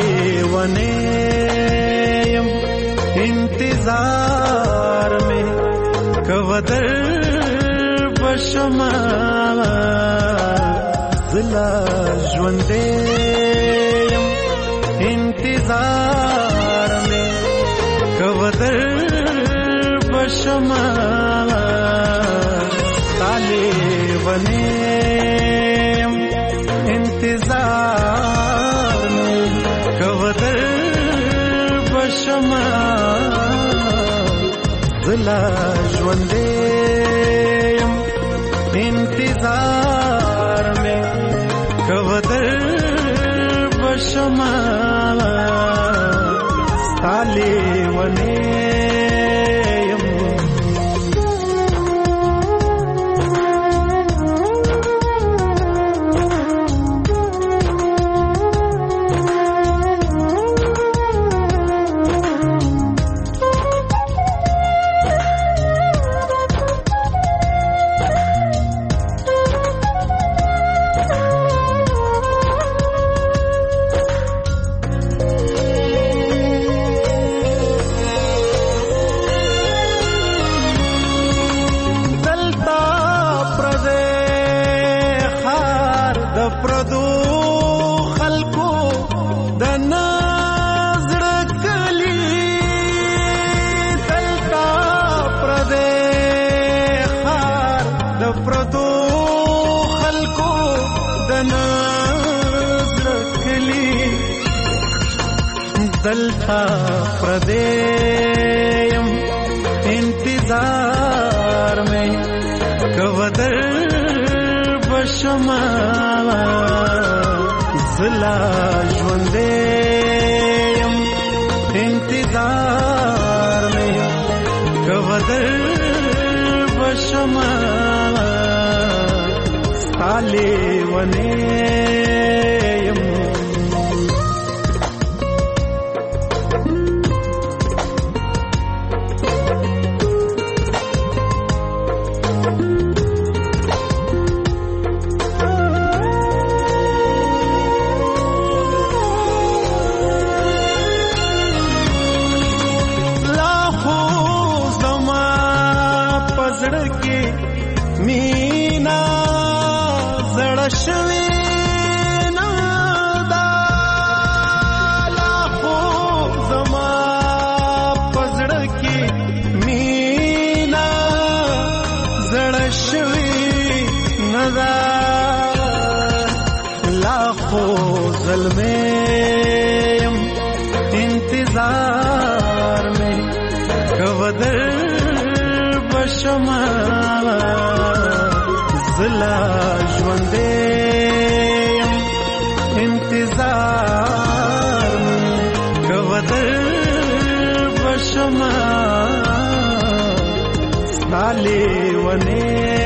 ونیم انتظار میں کوادر بشما زلا ژوندې انتظار میں کوادر بشما تالے ونیم انتظار میں کوادر بشما زلا ژوندیم انتظار میں کوادر بشما تالے ونیم دلتا پردیم انتظار میں کوادر بشما زلا ژوندیم انتظار میں کوادر بشما تالے ونیم مینا زړه شوی نه دا मंगल में इंतजार में कवदर बशमा जिला ژوندې इंतजार में कवदर बशमा स्नाले वने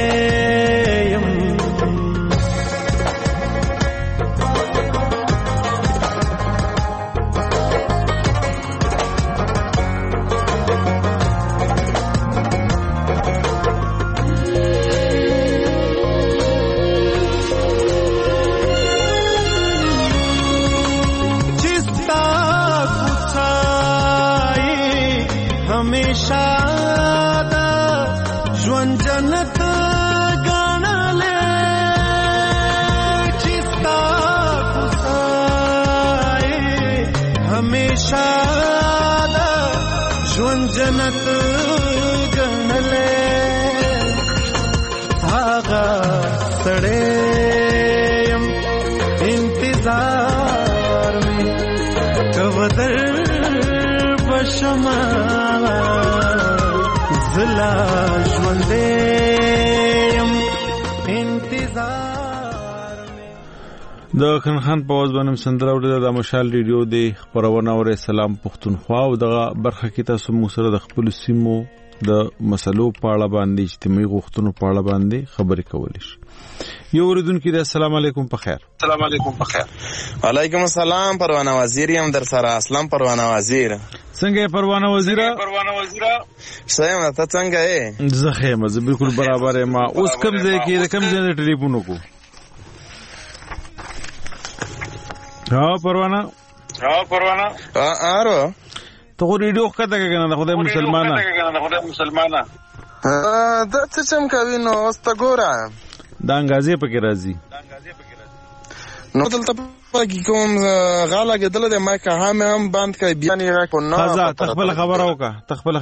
हमेशा दा ژوند جنت ګڼلې چې ستا کوڅه हमेशा دا ژوند جنت ګڼلې هغه سړی انتظار مې کودر بشما زلا ژوندې انتظار د خان په आवाज باندې سندره اورېده د مشال ریډیو دی خبرونه اورې سلام پښتونخوا او دغه برخه کې تاسو موږ سره د خپل سیمو د مسلو په اړه باندې اجتماعي غوښتنو په اړه باندې خبرې کولې شي یو اوریدونکو د السلام علیکم په خیر السلام علیکم په خیر وعلیکم السلام پروانه وزیر یم در سره اسلام پروانه وزیر څنګه پروانه وزیر سلام ته څنګه یې زه خیم زه بالکل برابر یم اوس کوم ځای کې کوم ځای ټلیفون وکړو ها پروانه اره ته ریډیو کته کنه د خدای مسلمانه دا څه چم کوي نو واست ګوره دا انګازې پکې راځي نو دلته پکې کوم غاله کېدل د مایک هم بند کړي بیان یې راکو نو تخبل خبره وکړه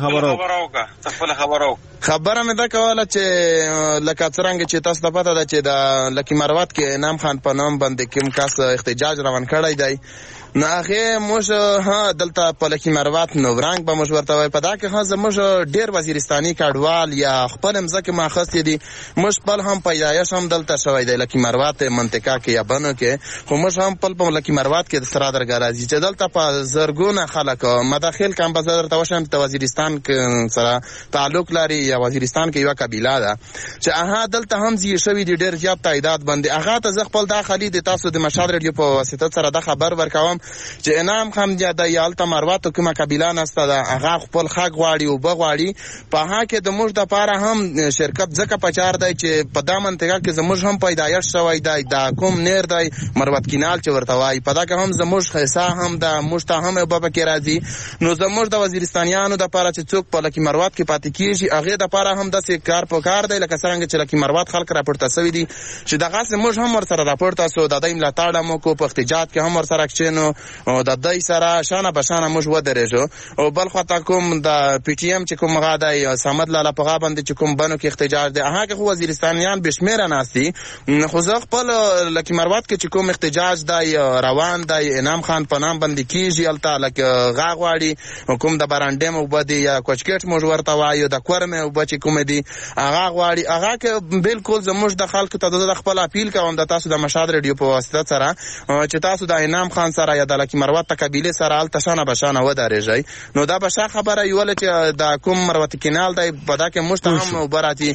خبره مې دا کوله چې لکه څنګه چې تاسو ته پته ده چې د لکی مروت کې انعام خان په نام باندې کوم کس احتجاج روان کړی دی نو هغه موږ ها دلته په لکی مروت نو ورنګ به موږ ورته وای په دا کې خاصه موږ ډیر وزیرستاني کډوال یا خپل مزکه ماخص دي موږ خپل هم پیدایش هم دلته شوی دی لکی مروت منطقه کې یا بنو کې خو موږ هم په لکی مروت کې د سره درګا راځي چې دلته په زرګونه خلک مداخل کم بازار ته وشم ته وزیرستان سره تعلق لري یا وزیرستان کې یو قبیله ده چې هغه دلته هم زی شوی دی ډیر زیات تعداد باندې هغه ته خپل داخلي د تاسو د مشال ریډیو په واسطه سره د خبر ورکوم چې انعام خان د یالته مروت کومه قبیله نسته ده هغه خپل حق غواړي او بغواړي په هغه کې د موږ د پاره هم شرکت ځکه پچار دی چې په دا منطقه کې زموږ هم پیدایش شوی دی دا کوم نیر دی مروت کینال چې ورته وای په دا کې هم زموږ حصہ هم د مشته هم په کې راځي نو زموږ د وزیرستانیانو د پاره چې څوک په لکی مروت کې پاتې کیږي هغه د پاره هم د کار په کار دی لکه څنګه چې لکی مروت خلک راپورته شوی دي چې دغه موږ هم ور سره راپورته سو د دایم لا تاړه مو کو په احتجاج کې هم ور سره کښینو او د دای سره شانه بشانه موږ ودرېجو او بل خاطر کوم د پی ټی ایم چې کوم غاډای سمد لاله په غابند چې کوم بنو کې احتجاج دی هغه خو وزیرستانیان بشمیره ناسي خو زه خپل لکی مروت کې چې کوم احتجاج دی روان دی انعام خان په نام باندې کیږي الته لکه غاغواړي حکومت د برانډم او بده یا کوچکټ موږ ورته وایو د کورمه او بچی کوم دی هغه غواړي هغه کې بالکل زموږ د خلکو ته د خپل اپیل کوم د تاسو د مشاد ریډیو په واسطه سره چې تاسو د انعام خان سره یا د لکی مروت قبیله سره الته شانه بشانه ودرېږي نو دا بشه خبره یول چې د کوم مروت کینال دی په دا کې مستهم وبراتی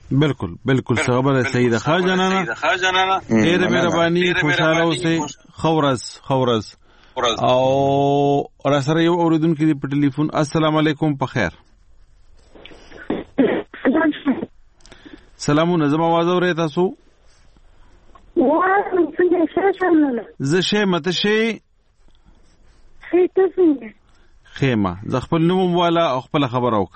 بالکل خبره صحیح ده خاجنانه ډېر مهرباني خوشاله اوسئ خورز او را سره یو اوریدونکو دی په ټلیفون السلام علیکم په خیر سلامونه زما आवाज اورئ تاسو زه شې مته شې خیمه ز خپل نوم والا او خپل خبر اوک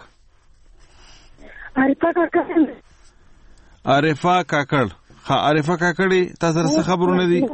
عارفه کاکړ عارفه کاکړی تاسو سره خبرونه دي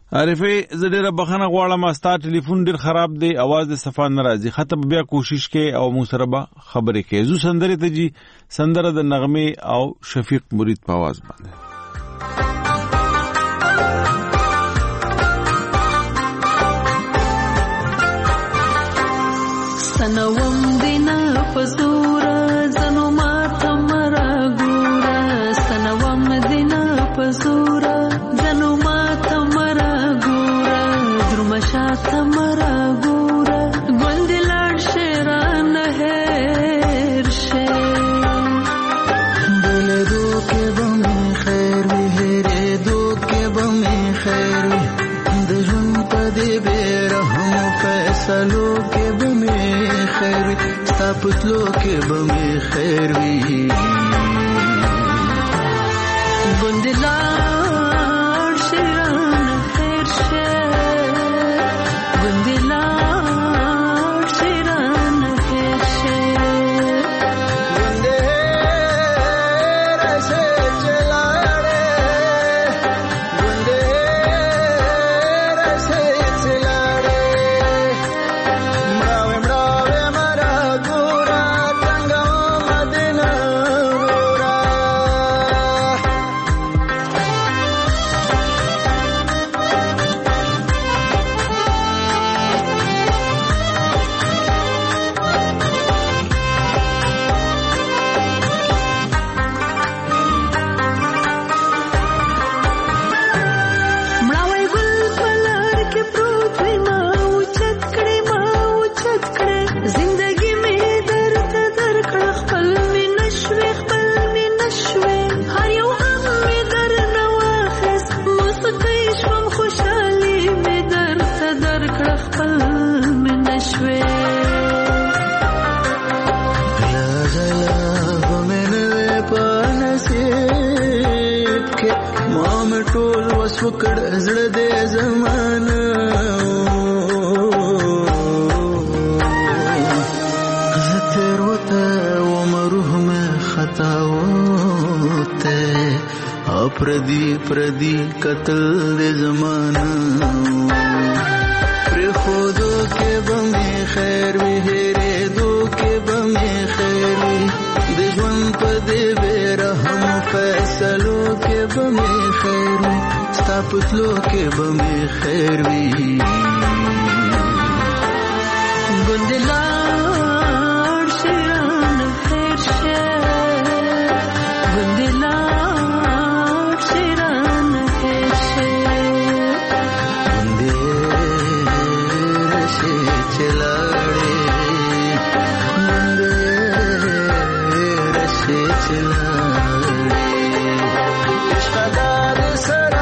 عارفه زه ډیره بخښنه غواړم ستا ټلیفون ډیر خراب دی आवाज د صفه ناراضي خطب بیا کوشش کې او مو سره به خبرې کې زو سندره ته جی سندره د نغمه او شفیق مرید په आवाज باندې سنوم دینا پزورا زنو ماته مرا ګورا سنوم دینا پزورا زنو ماته مرا ګورا درمشاته مرا ګورا ګوندلار شیران هر شه دل دو کې بم خیر وی هره دو کې بم خیر وی د ژوند په دې بیرهم فیصلو کې بم خیر وی ستاپتلو کې بم خیر وی ګوندلار شیران هر شه ګوندلار شیران هر شه وکړ زړه دې زمانه زتر وته عمره مې خطا وته پردی قتل دې زمانه پر خودو کې بم خیر وی هره دو کې بم خیر وی د ژوند په دې بیرهم فیصلو کې بم خیر وی پتلو کې بمې خیر وی ګوندلار شیران هر شه ګوندلار شیران هر شه ګوندې رشه چلاړې ګوندې رشه چلاړې عشق سره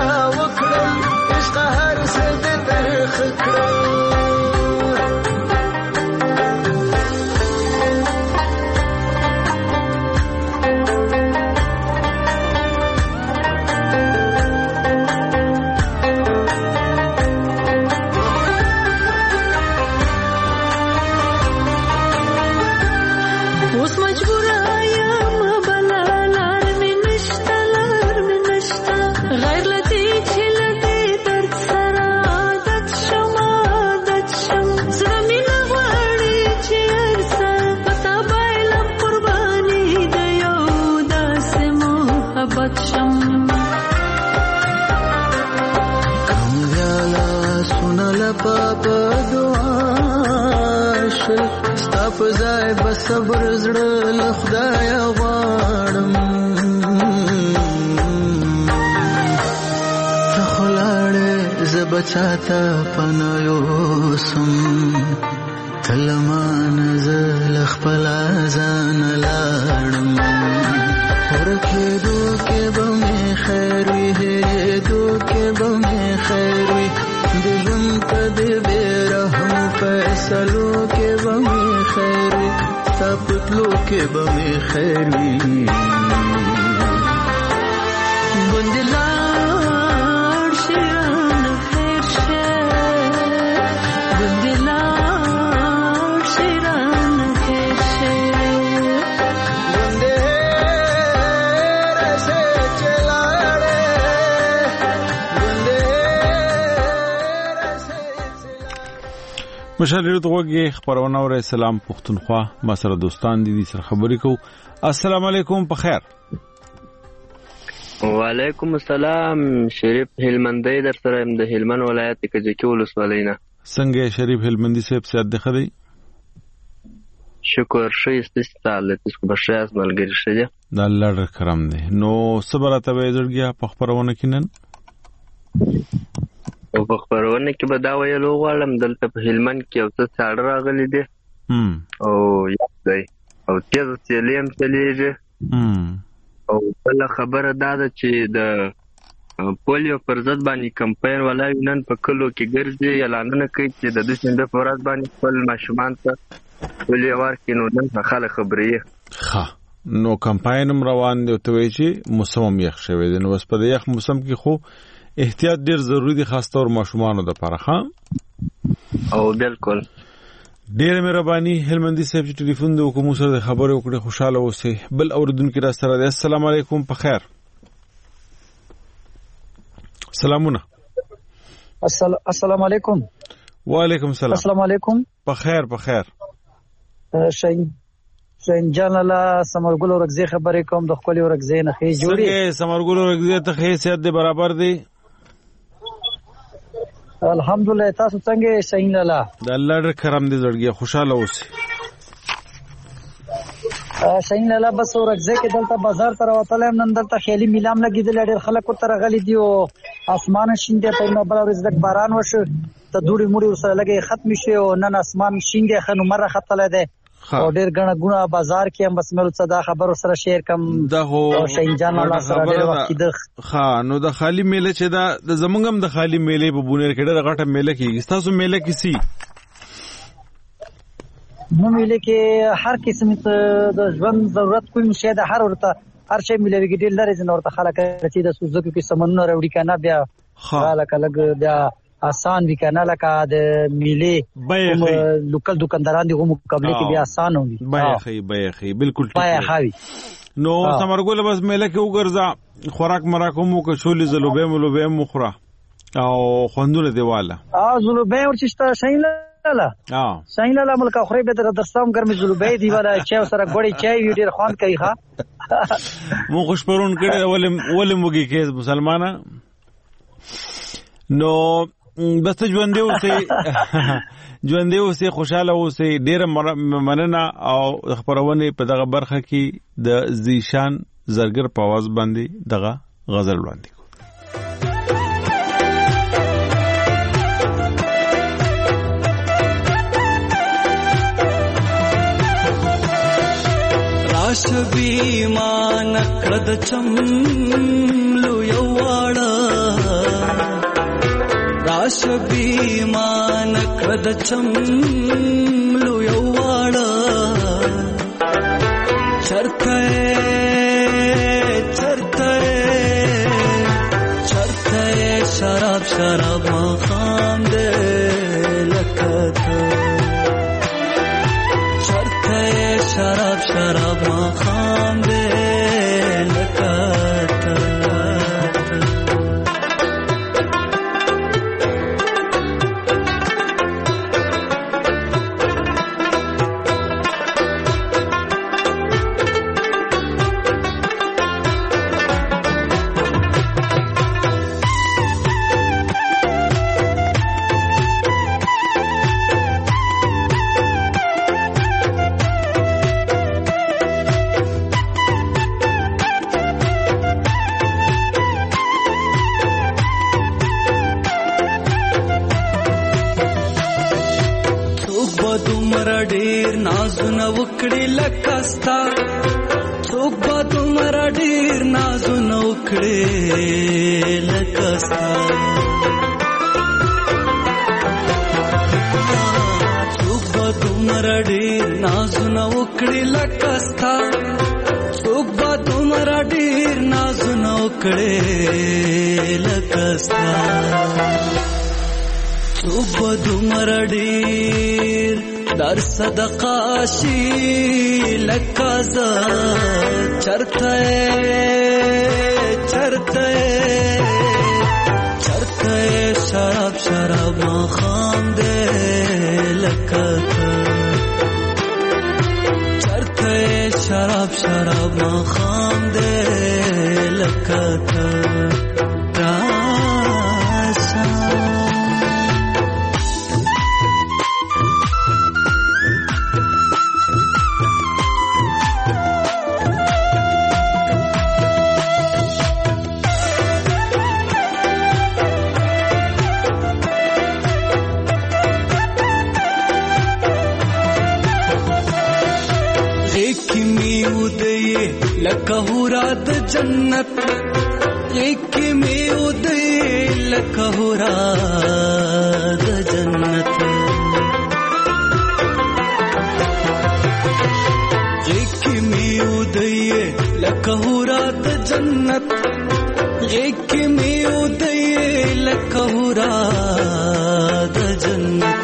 فزای بس صبر زړه له خدای غواړم ته خلاړې زبچاته پنایو سم تلمان زل خپل ځان لاړم ورکه دو کې بم خیر وی دو کې بم خیر وی د ژوند په دې بیرهم فیصلو کې بم خیر وی پتلو کې بمې خیر وی ګوندلار شیران هر شه ګوندلار شیران هر شه ګوندې رشه چلاړې ګوندې مشال ریډیو ته وګورئ خبرونه او سلام پښتونخوا ما سره دوستان دي سره خبرې کو. السلام علیکم په خیر. وعلیکم السلام. شریف هلمندی در سره د هلمند ولایت کجکی ولسوالۍ نه. څنګه شریف هلمندی صاحب سیادت خدای؟ شکر ښه استعال تاسو په شاس ملګری شه. د الله ډېر کرم دی. نو صبر ته وې ځړګیا په خبرونه کې نن او په خبرونه کې به دا ویلو غواړم دلته په هلمند کې یو څه ساړه راغلی دی او یاد دی او تیز سیلیم چلیږي او بل خبره دا ده چې د پولیو پر ضد باندې کمپاین ولای نن په کلو کې ګرځي اعلانونه کوي چې د دوشنبه په ورځ باندې خپل ماشومان ته پولیو ورکړي. نو نن خلک خبرې ښه نو کمپاین روان دی ته وایي چې موسم یخ شوی دی. نو بس په یخ موسم کې خو احتیاط ډیر ضروری دی خاص طور ماشومانو د لپاره. ها او بالکل ډیر مهرباني هلمندي صاحب چې ټلیفون د حکومت سره خبرې وکړي خوشاله اوسئ. بل اوردونکو را سره دی. السلام علیکم په خیر. سلامونه. السلام علیکم. وعلیکم السلام. السلام علیکم. په خیر په خیر. شین جان الله سمرګل ورغزي خبرې کوم د خپل ورغزي نه خې جوړي. څنګه سمرګل ورغزي ته حیثیت دی برابر دی؟ الحمدلله. تاسو څنګه شین الله؟ د الله ډېر کرم دې زړګي خوشاله اوسئ. شین الله بس ورغزي کې دلته بازار تر وتلم نن دلته خیالي میلام لګیدل ډېر خلک تر غلي دی او اسمان شینده په نو بل ورځ د باران وشو ته دوړي موړي سره لګي ختم شي او نن اسمان شینده خنو مره خطله ده او ډېر غنه ګونه بازار کې هم بس مې صدا خبر سره شیر کم دا هو شین جان الله سره ډېر وخت ده. ها نو د خالی میله چې دا د زمونږم د خالی میله په بونیر کې ډېر غټه میله کېږي. تاسو میله کې سي نو میله کې هر قسم د ژوند ضرورت کوم شی د هر ورته هر شی میله کې ډېر لري زنه ورته خلک چې د سوزکو کې سمنونه راوړي کنه بیا خلک لګ بیا آسان وی کنه لکه د میله لوکل دکانداران دي هم مقابله کې بیا آسان وي. بایخي بالکل بایخي. نو سمرګل بس میله کې وګرځا خوراک مراکو مو کو شولې زلوبې ملوبې مخره او خوندونه دیواله زلوبې ورچشته شین لاله شین لاله ملک خوري به در دستام ګرمي زلوبې دیواله چای سره غوړي چای ډیر خوان کوي ښا مو خوش پرون کړه ولې موږي کې مسلمانه. نو بس ژوندې اوسئ خوشاله اوسئ. ډېره مننه او خبرونه په دغه برخه کې د زیشان زرګر په आवाज باندې دغه غزل وړاندې کو. راشبی مان کړد چملو یواړه راشبی مان کړد چملو یواړه چرته شراب مخام دې لکته چرته شراب مخام دې لکته در صدقاشی لکازا چرته شراب مخام دے لکته چرته شراب شراب ما خام دې لکته لکهورا د جنت ایک میں ادے لکهورا د جنت ایک میں ادے لکهورا د جنت ایک میں ادے لکهورا د جنت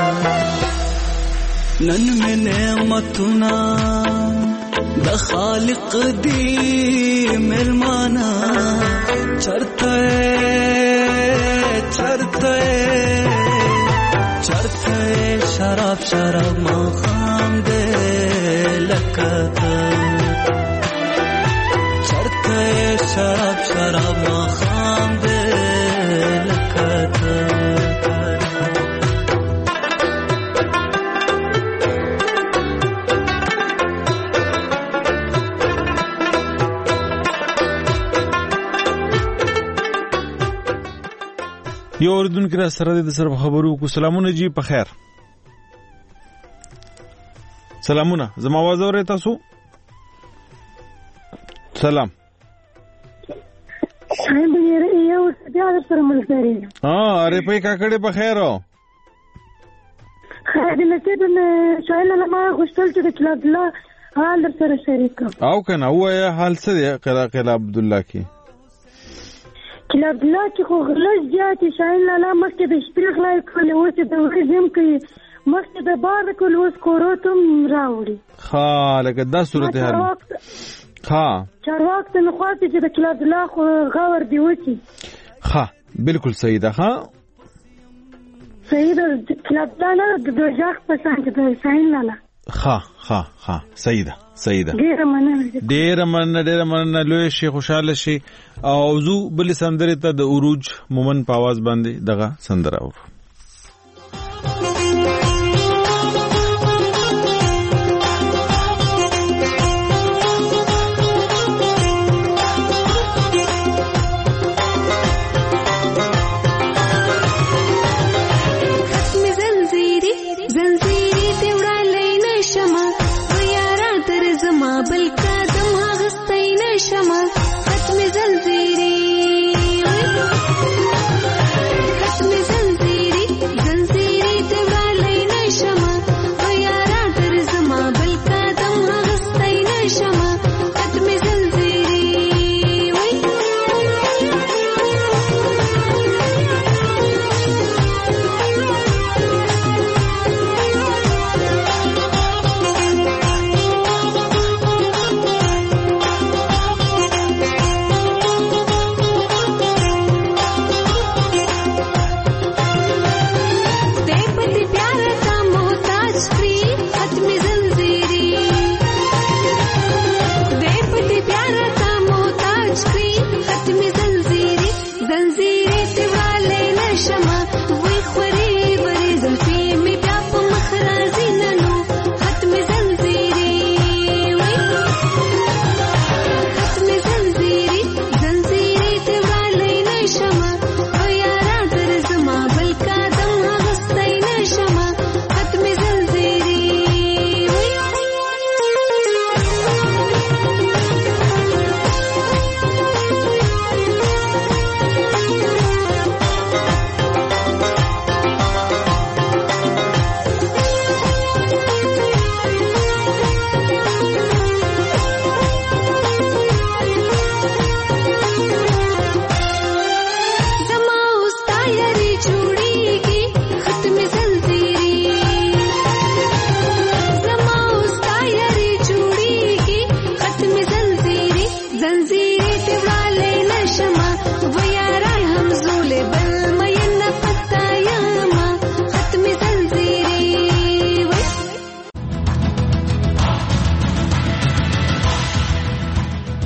نن میں نعمتنا د خالق دی ملمانا چرته چرته چرته شراب شراب ما خام دے لکته چرته شراب شراب ما خام دے لکته یو اوریدونکو را سره د سره خبرو کو سلامونه جی په خیر سلامونه زما आवाज اورئ تاسو سلام صاحب یو بیا سره ملګری اره په کاکړه په خیر خیر دې ته شایل لما غوښتل چې د کلاب الله حال سره شریک او کنه هو حال څه دی قلا عبد الله کی کلاب الله چې خو غلط زیاتې شاین لاله مخکې د شپې غلا کولې اوس د ورځې زم کوي مخکې د بار کول اوس کوروتم راوړي ها لکه دا صورت حال ها چارواک ته خو چې د کلاب الله خو غور دی وتی ها بالکل صحیح ده ها صحیح ده کلاب الله د دوجاخ په څنګه د شاین لاله ها صحیح ده ډیر مننه لوی شي خوشاله شي او زو بل سندره ته د اوروج مومن په आवाज باندې دغه سندره اورو ختم زنجیری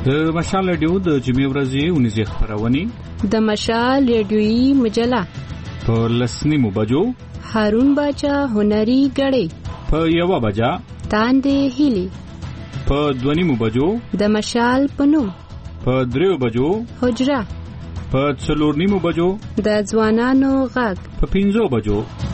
د مشال رادیو د جمعې ورځې ونیزه خبرونه د مشال رادیویي مجله په لسنیمو بجو هارون باچا هنري غړې په 1 بجا تاندې هیلي په 2 بجو د مشال پنوم په 3 بجو حجره په 4 بجو د ځوانانو غږ په 5 بجو